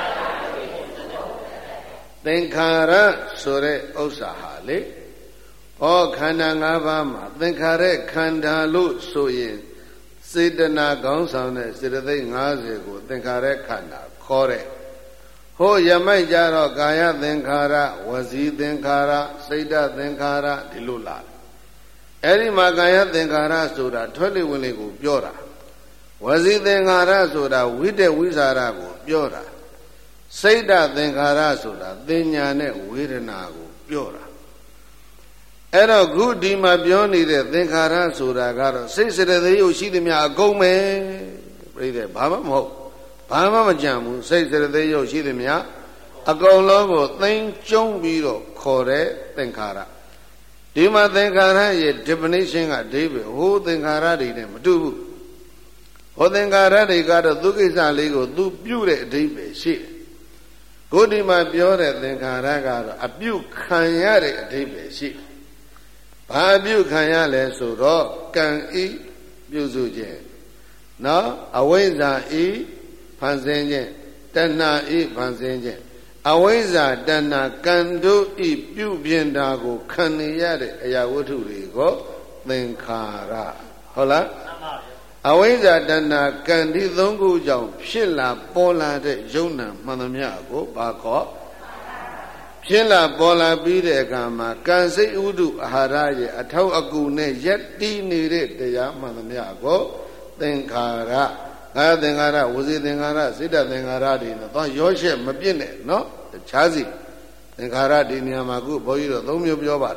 Speaker 1: သင်္ခါရဆိုတဲ့ဥစ္စာဟာလေဩခန္ဓာ၅ပါးမှာသင်္ခါရခန္ဓာလို့ဆိုရင်စေတနာကောင်းဆောင်တဲ့စေတသိက်၅၀ကိုသင်္ခါရခန္ဓာခေါ်တဲ့ဟိုယမိုက်ကြတော့ကာယသင်္ခါရဝစီသင်္ခါရစိတ်ဓာတ်သင်္ခါရဒီလိုလာအဲ့ဒီမှာကာယသင်္ခါရဆိုတာထွက်လေဝင်လေကိုပြောတာဝစီသင်္ခါရဆိုတာဝိတ္တဝိဇာရကိုပြောတာစိတ်ဓာတ်သင်္ခါရဆိုတာသင်ညာနဲ့ဝေဒနာကိုပြောတာအဲ့တော့ခုဒီမှာပြောနေတဲ့သင်္ခါရဆိုတာကတော့စိတ်စရသေးရုပ်ရှိသမျှအကုန်ပဲပြိတဲ့ဘာမှမဟုတ်ဘာမှမကြံဘူးစိတ်စရသေးရုပ်ရှိသမျှအကုန်လုံးကိုသိမ့်ကျုံပြီးတော့ခေါ်တဲ့သင်္ခါရဒီမှာသင်္ခါရရဲ့ definition ကအဓိပ္ပာယ်ဟိုသင်္ခါရတွေနဲ့မတူဘူးဟိုသင်္ခါရတွေကတော့သူကိစ္စလေးကိုသူပြုတဲ့အဓိပ္ပာယ်ရှိတယ်ကိုဒီမှာပြောတဲ့သင်္ခါရကတော့အပြုခံရတဲ့အဓိပ္ပာယ်ရှိတယ်ဘာအပြုခံရလဲဆိုတော့ကံဤပြုစုခြင်းနော်အဝိဇ္ဇာဤဖန်ဆင်းခြင်းတဏှာဤဖန်ဆင်းခြင်းအဝိဇ္ဇာတဏှာကံတို့ဤပြုပြင်တာကိုခံနေရတဲ့အရာဝတ္ထုတွေကိုသင်္ခါရဟုတ်လားအဝိဇ္ဇာတဏှာကံဒီသုံးခုကြောင့်ဖြစ်လာပေါ်လာတဲ့ယုံနာမှန်သမျှကိုဘာခေါ်ဖြစ်လာပေါ်လာပြီးတဲ့အခါမှာကံစိတ်ဥဒုအာဟာရရဲ့အထောက်အကူနဲ့ယက်တီးနေတဲ့တရားမှန်သမျှကိုသင်္ခါရအာသင်္ခါရဝစီသင်္ခါရစိတ္တသင်္ခါရတွေနဲ့တော့ရောရှက်မပြည့်နဲ့နော်တခြားစီသင်္ခါရဒီနေရာမှာခုဘုန်းကြီးတို့သုံးမျိုးပြောပါတယ်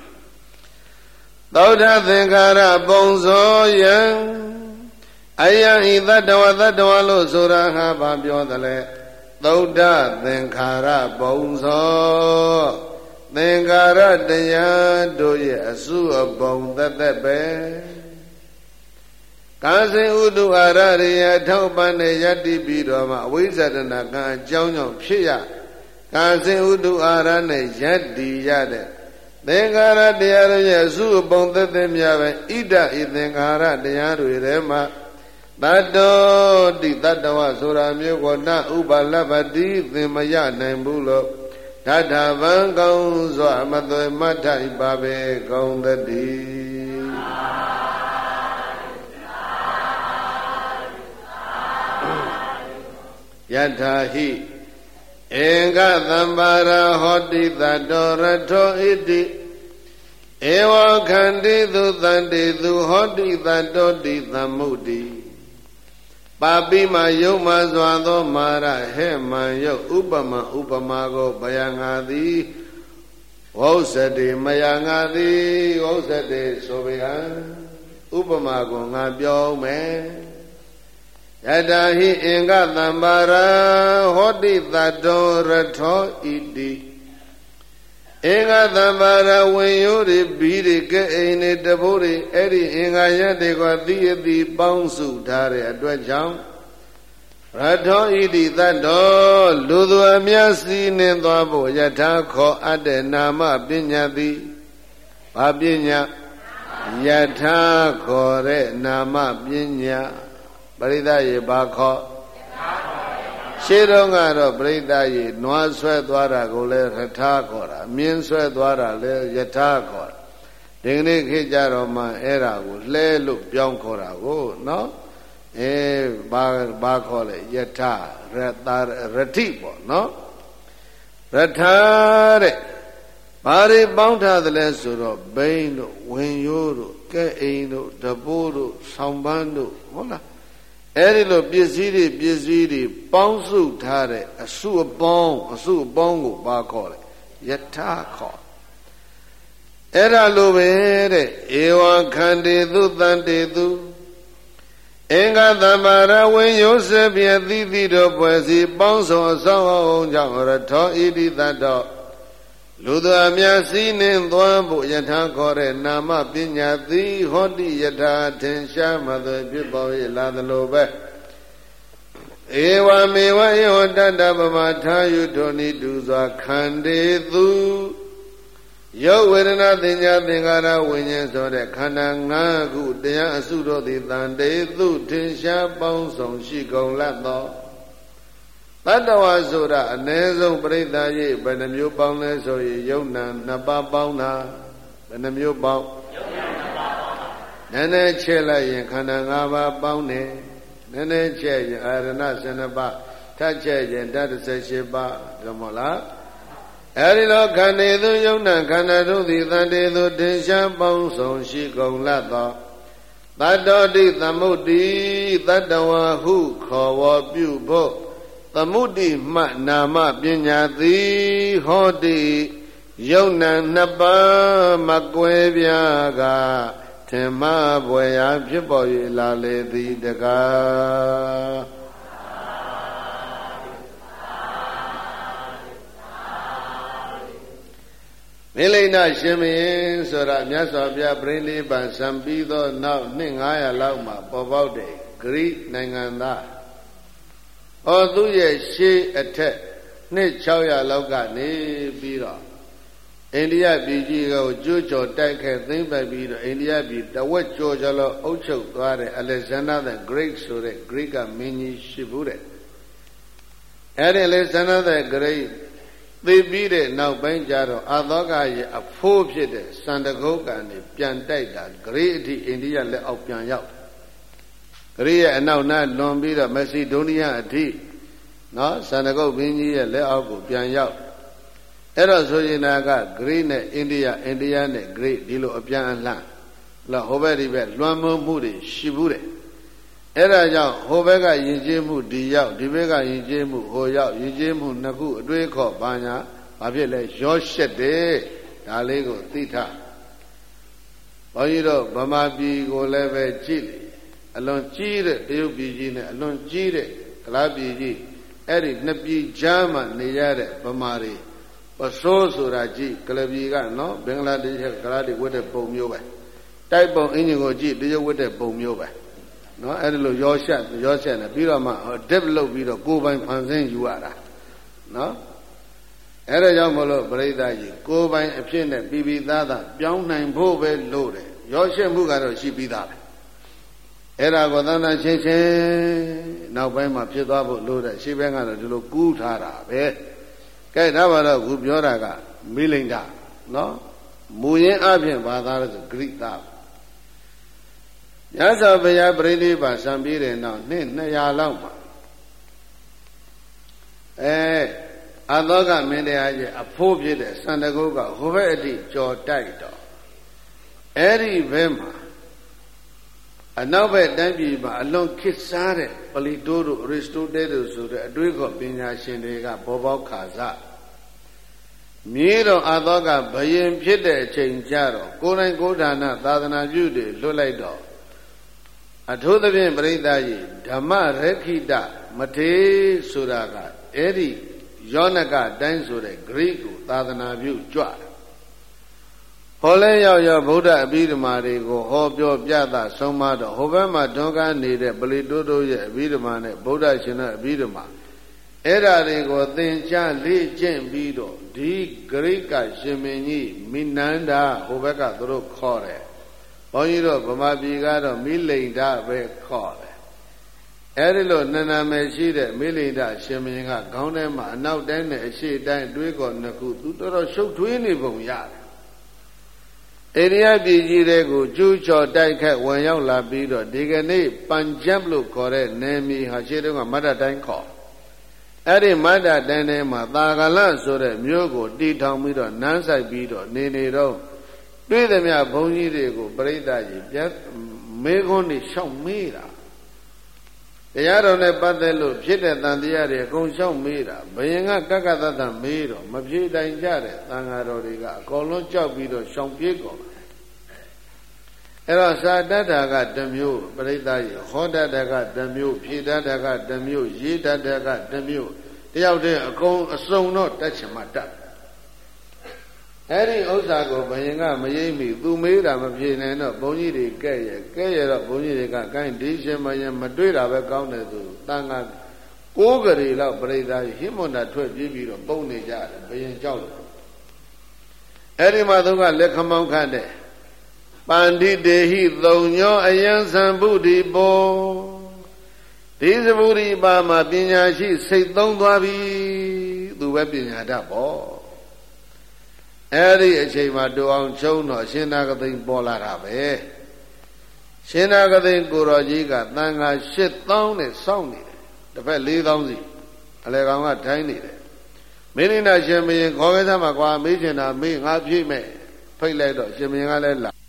Speaker 1: သောထသင်္ခါရပုံစောယံအယံဤတတ္တဝတတ္တဝလို့ဆိုတာဟာဘာပြောသလဲသုဒ္ဓသင်္ခါရပုံစောသင်္ခါရတရားတို့ရဲ့အစုအပုံသက်သက်ပဲကာစေဥဒုအာရရိယထောက်ပံ့တဲ့ယတ္တိပြီးတော့မှအဝိဇ္ဇတနာကံအကြောင်းကြောင့်ဖြစ်ရကာစေဥဒုအာရနဲ့ယတ္တိရတဲ့သင်္ခါရတရားတို့ရဲ့အစုအပုံသက်သက်များပဲဣဒဤသင်္ခါရတရားတွေထဲမှာတတ္တောတိတတ္တဝဆိုတာမျိုးကိုနဥပါလပ္ပတိသင်မရနိုင်ဘူးလို့ဓာတဗံကောင်းစွာမသွေမတ်ထိုက်ပါပဲကောင်းသတည်းယထာဟိဧကသံပါရဟောတိတတ္တောရထောဣတိဧဝခန္တိသုတန္တိသုဟောတိတတ္တောတိသမ္မုတိပါပိမယုံမစွာသောမာရဟဲ့မံယုတ်ဥပမဥပမာကိုဘယငါသည်ဝௌစတိမယငါသည်ဝௌစတိဆိုပေဟံဥပမာကိုငါပြောမယ်ယတာဟိအင်္ဂသံပါရဟောတိတတ္တောရထောဣတိအင်္ဂသံပါရဝင်ရိုးတွေဘီတွေကဲအိမ်တွေတဘိုးတွေအဲ့ဒီအင်္ဂါရက်တွေကသီးအသီးပေါင်းစုထားတဲ့အတွက်ကြောင့်ရထောဣတိတတ္တောလူသူအမြတ်စီးနှင်းသွားဖို့ယထာခေါ်အပ်တဲ့နာမပညာသည်ဘာပညာယထာခေါ်တဲ့နာမပညာပရိသတ်ရေဘာခေါ်ရှေးတုန်းကတော့ပြိဿရေနွားဆွဲသွားတာကိုလည်းရထားခေါ်တာမြင်းဆွဲသွားတာလည်းယထာခေါ်တာဒီကနေ့ခေတ်ကြတော့မှအဲ့ဒါကိုလှဲလို့ပြောင်းခေါ်တာကိုနော်အဲဘာဘာခေါ်လဲယထာရတရတိပေါ့နော်ရထားတဲ့ဘာတွေပေါင်းထားသလဲဆိုတော့ဘိန်းတို့ဝင်ရိုးတို့ကဲအိမ်တို့တပိုးတို့ဆောင်းပန်းတို့ဟုတ်လားအဲ့ဒီလိုပစ္စည်းတွေပစ္စည်းတွေပေါင်းစုထားတဲ့အစုအပေါင်းအစုအပေါင်းကိုဘာခေါ်လဲယထာခေါ်အဲ့ဒါလိုပဲတဲ့ဧဝံခန္တေသူတန်တေသူအင်္ဂသမ္မာရဝိညုစပြည့်တိတိတို့ပွဲစီပေါင်းစုံအဆောင်အောင်ကြောင့်ရထောဣတိတတ္တောလူသူအများစည်းနှင်းသွားဖို့ယထာခေါ်တဲ့နာမပညာသည်ဟောတိယထာထင်ရှားမှသောဖြစ်ပေါ်၏လာသလိုပဲဧဝမေဝယောတတ္တပမထာယုထိုနိတုစွာခန္တေသူယောဝေဒနာသင်ညာသင်္ခါရဝိညာဉ်ဆိုတဲ့ခန္ဓာ၅ခုတရားအစုတို့သည်တန်တေသူထင်ရှားပေါင်းစုံရှိကုန်လတ်သောတတ္တဝါဆိုတာအ ਨੇ ဆုံးပြိဿရဲ့ဘယ်နှမျိုးပေါင်းလဲဆိုရင်ယုံနာနှစ်ပါးပေါင်းတာဘယ်နှမျိုးပေါင်းယုံနာနှစ်ပါးပေါင်းတာနည်းနည်းချက်လိုက်ရင်ခန္ဓာ၅ပါးပေါင်းတယ်နည်းနည်းချက်ရင်အာရဏ၁၂ပါးထပ်ချက်ရင်ဓာတ်၁၈ပါးဒါမို့လားအဲဒီလိုခန္ဓာသူယုံနာခန္ဓာတို့သည်တန်တေသူတင်ရှားပေါင်းစုံရှိကုန်လတ်သောတတ္တောတိသမုဒ္တိတတ္တဝါဟုခေါ်ဝေါ်ပြုဖို့သမုဒ္တိမှနာမပညာသည်ဟောတိယုံနာနှစ်ပါးမကွဲပြားကထင်မှဘွယ်ရာဖြစ်ပေါ်၍လာလေသည်တကားမိလိန်နာရှင်မင်းဆိုတာမြတ်စွာဘုရားပြိဋိဘံစံပြီးသောနောက်နှစ်၅ရာလောက်မှာပေါ်ပေါက်တဲ့ဂရိနိုင်ငံသားဩသူရဲ့ရှေးအထက်နှစ်၆ရာလောက်ကနေပြီးတော့အိန္ဒိယပြည်ကြီးကိုကျိုးကျော်တိုက်ခဲသိမ့်ပတ်ပြီးတော့အိန္ဒိယပြည်တဝက်ကျော်ကျော်လောက်အုပ်ချုပ်သွားတဲ့ Alexander the Great ဆိုတဲ့ Greek ကမင်းကြီးရှိဘူးတဲ့အဲ့ဒီ Alexander the Greatသိပြီးတဲ့နောက်ပိုင်းကျတော့အာသောကရဲ့အဖိုးဖြစ်တဲ့စန္ဒဂုတ်ကနေပြန်တိုက်တာဂရိအထိအိန္ဒိယလက်အောက်ပြန်ရောက်ဂရိရဲ့အနောက်နားလွန်ပြီးတော့မက်ဆီဒိုးနီးယားအထိနော်စန္ဒဂုတ်ဘင်းကြီးရဲ့လက်အောက်ကိုပြန်ရောက်အဲ့တော့ဆိုရင်နာကဂရိနဲ့အိန္ဒိယအိန္ဒိယနဲ့ဂရိဒီလိုအပြန်အလှန်လောဟိုဘက်ဒီဘက်လွှမ်းမိုးမှုတွေရှိဘူးတဲ့အဲ့ဒါကြောင့်ဟိုဘက်ကယဉ်ကျေးမှုဒီရောက်ဒီဘက်ကယဉ်ကျေးမှုဟိုရောက်ယဉ်ကျေးမှုနှစ်ခုအတွေးခေါ်ဘာညာဘာဖြစ်လဲရောရှက်တယ်ဒါလေးကိုသိထားဘုန်းကြီးတို့ဗမာပြည်ကိုလည်းပဲကြည့်လေအလွန်ကြီးတဲ့တရုတ်ပြည်ကြီးနဲ့အလွန်ကြီးတဲ့ကလားပြည်ကြီးအဲ့ဒီနှစ်ပြည်ကြားမှာနေရတဲ့ဗမာတွေပစိုးဆိုတာကြည့်ကလပြည်ကနော်ဘင်္ဂလားဒေ့ရှ်ကလားတွေဝတ်တဲ့ပုံမျိုးပဲတိုက်ပုံအင်ဂျင်ကိုကြည့်တရုတ်ဝတ်တဲ့ပုံမျိုးပဲနော်အဲ့ဒီလိုရောရှက်ရောရှက်နေပြီးတော့မှ develop ပြီးတော့ကိုယ်ပိုင်ဖန်ဆင်းယူရတာနော်အဲ့ဒါကြောင့်မလို့ပရိသတ်ကြီးကိုယ်ပိုင်အဖြစ်နဲ့ပြီးပြီးသားသားပြောင်းနိုင်ဖို့ပဲလို့တယ်ရောရှက်မှုကတော့ရှိပြီးသားပဲအဲ့ဒါကိုသန္တာချင်းချင်းနောက်ပိုင်းမှာဖြစ်သွားဖို့လို့တဲ့ရှေ့ဘက်ကတော့ဒီလိုကူးထားတာပဲကဲဒါပါတော့ခုပြောတာကမိလိန်တာနော်မူရင်းအပြင်ဘာသာလဲဆိုဂရိသားရသော်ဘုရားပြိဋိဘံစံပြီးတဲ့နောက်နှစ်နှစ်ရာလောက်မှာအဲအသောကမင်းတရားကြီးအဖိုးဖြစ်တဲ့စန္ဒကုတ်ကဟိုဘက်အထိကြော်တိုက်တော့အဲ့ဒီဘက်မှာအနောက်ဘက်တိုင်းပြည်မှာအလွန်ခေတ်စားတဲ့ပလီတိုးတို့အရစ္စတိုတဲတို့ဆိုတဲ့အတွေးခေါ်ပညာရှင်တွေကဘောပေါခါစမြေတော်အသောကဘယင်ဖြစ်တဲ့အချိန်ကြတော့ကိုယ်တိုင်ကိုယ်ဌာနသာသနာပြုတွေလွတ်လိုက်တော့အထူးသဖြင့်ပရိသတ်ကြီးဓမ္မရခိတမထေဆိုတာကအဲ့ဒီယောနကတိုင်းဆိုတဲ့ဂရိကိုသာသနာပြုကြွတယ်ဟောလဲရောက်ရောက်ဗုဒ္ဓအဘိဓမ္မာတွေကိုဟောပြောပြတာဆုံးမတော့ဟိုဘက်မှာတွန်းကားနေတဲ့ပလီတိုးတိုးရဲ့အဘိဓမ္မာနဲ့ဗုဒ္ဓရှင်ရဲ့အဘိဓမ္မာအဲ့ဓာတွေကိုသင်ကြားလေ့ကျင့်ပြီးတော့ဒီဂရိကရှင်မင်းကြီးမိနန္ဒာဟိုဘက်ကသူတို့ခေါ်တယ်ဘုန်းကြီးတို့ဗမာပြည်ကတော့မိလိန်ဒပဲခေါ်တယ်အဲ့ဒီလိုနာနာမယ်ရှိတဲ့မိလိဒရှင်မင်းကခေါင်းထဲမှာအနောက်တိုင်းနဲ့အရှေ့တိုင်းတွေးကောနှစ်ခုသူတော်တော်ရှုပ်ထွေးနေပုံရတယ်အိန္ဒိယပြည်ကြီးတွေကိုကျူးကျော်တိုက်ခတ်ဝင်ရောက်လာပြီးတော့ဒီကနေ့ပန်ဂျပ်လို့ခေါ်တဲ့နယ်မြေဟာရှေ့တုန်းကမတ္တတိုင်းခေါ်အဲ့ဒီမတ္တတိုင်းထဲမှာသာဂလဆိုတဲ့မြို့ကိုတည်ထောင်ပြီးတော့နန်းဆိုင်ပြီးတော့နေနေတော့တွေးသမျှဘုန်းကြီးတွေကိုပြိဿကြီးပြတ်မေခွန်းတွေရှောက်မေးတာတရားတော်နဲ့ပတ်သက်လို့ဖြစ်တဲ့တန်တရားတွေအကုန်ရှောက်မေးတာဘယင်ကကကသတ္တမေးတော့မဖြေတိုင်ကြတဲ့သံဃာတော်တွေကအကုန်လုံးကြောက်ပြီးတော့ရှောင်ပြေးကုန်အဲ့တော့စာတတ်တာကတစ်မျိုးပြိဿကြီးဟောတတ်တာကတစ်မျိုးဖြေတတ်တာကတစ်မျိုးရေးတတ်တာကတစ်မျိုးတယောက်တည်းအကုန်အစုံတော့တတ်ချင်မှတတ်အဲ့ဒီဥစ္စာကိုဘယင်ကမရိပ်မိသူမေးတာမဖြေနိုင်တော့ဘုန်းကြီးတွေကဲ့ရဲ့ကဲ့ရဲ့တော့ဘုန်းကြီးတွေကကိုင်းဒီရှင်မယင်မတွေ့တာပဲကောင်းတယ်သူတန်ခါကိုးကလေးလောက်ပြိဿကြီးဟိမွန်တာထွက်ပြေးပြီးတော့ပုံနေကြတယ်ဘယင်ကြောက်လို့အဲ့ဒီမှာသူကလက်ခမောင်းခတ်တယ်ပန္တိတေဟိသုံညောအယံသံဗုဒ္ဓိဘောဒီသဗုဒ္ဓိပါမှာပညာရှိစိတ်သုံးသွားပြီသူပဲပညာတတ်ပေါ့အဲ့ဒီအချိန်မှာတူအောင်ချုံတော့ရှင်နာဂသိန်းပေါ်လာတာပဲရှင်နာဂသိန်းကိုတော်ကြီးကတန်ခါရှစ်သောင်းနဲ့စောင့်နေတယ်တစ်ဖက်လေးသောင်းစီအလေကောင်ကထိုင်းနေတယ်မင်းနိနာရှင်မင်းခေါ်ခဲ့စမ်းမှာကွာမေးချင်တာမေးငါဖြေမဲ့ဖိတ်လိုက်တော့ရှင်မင်းကလည်းလာ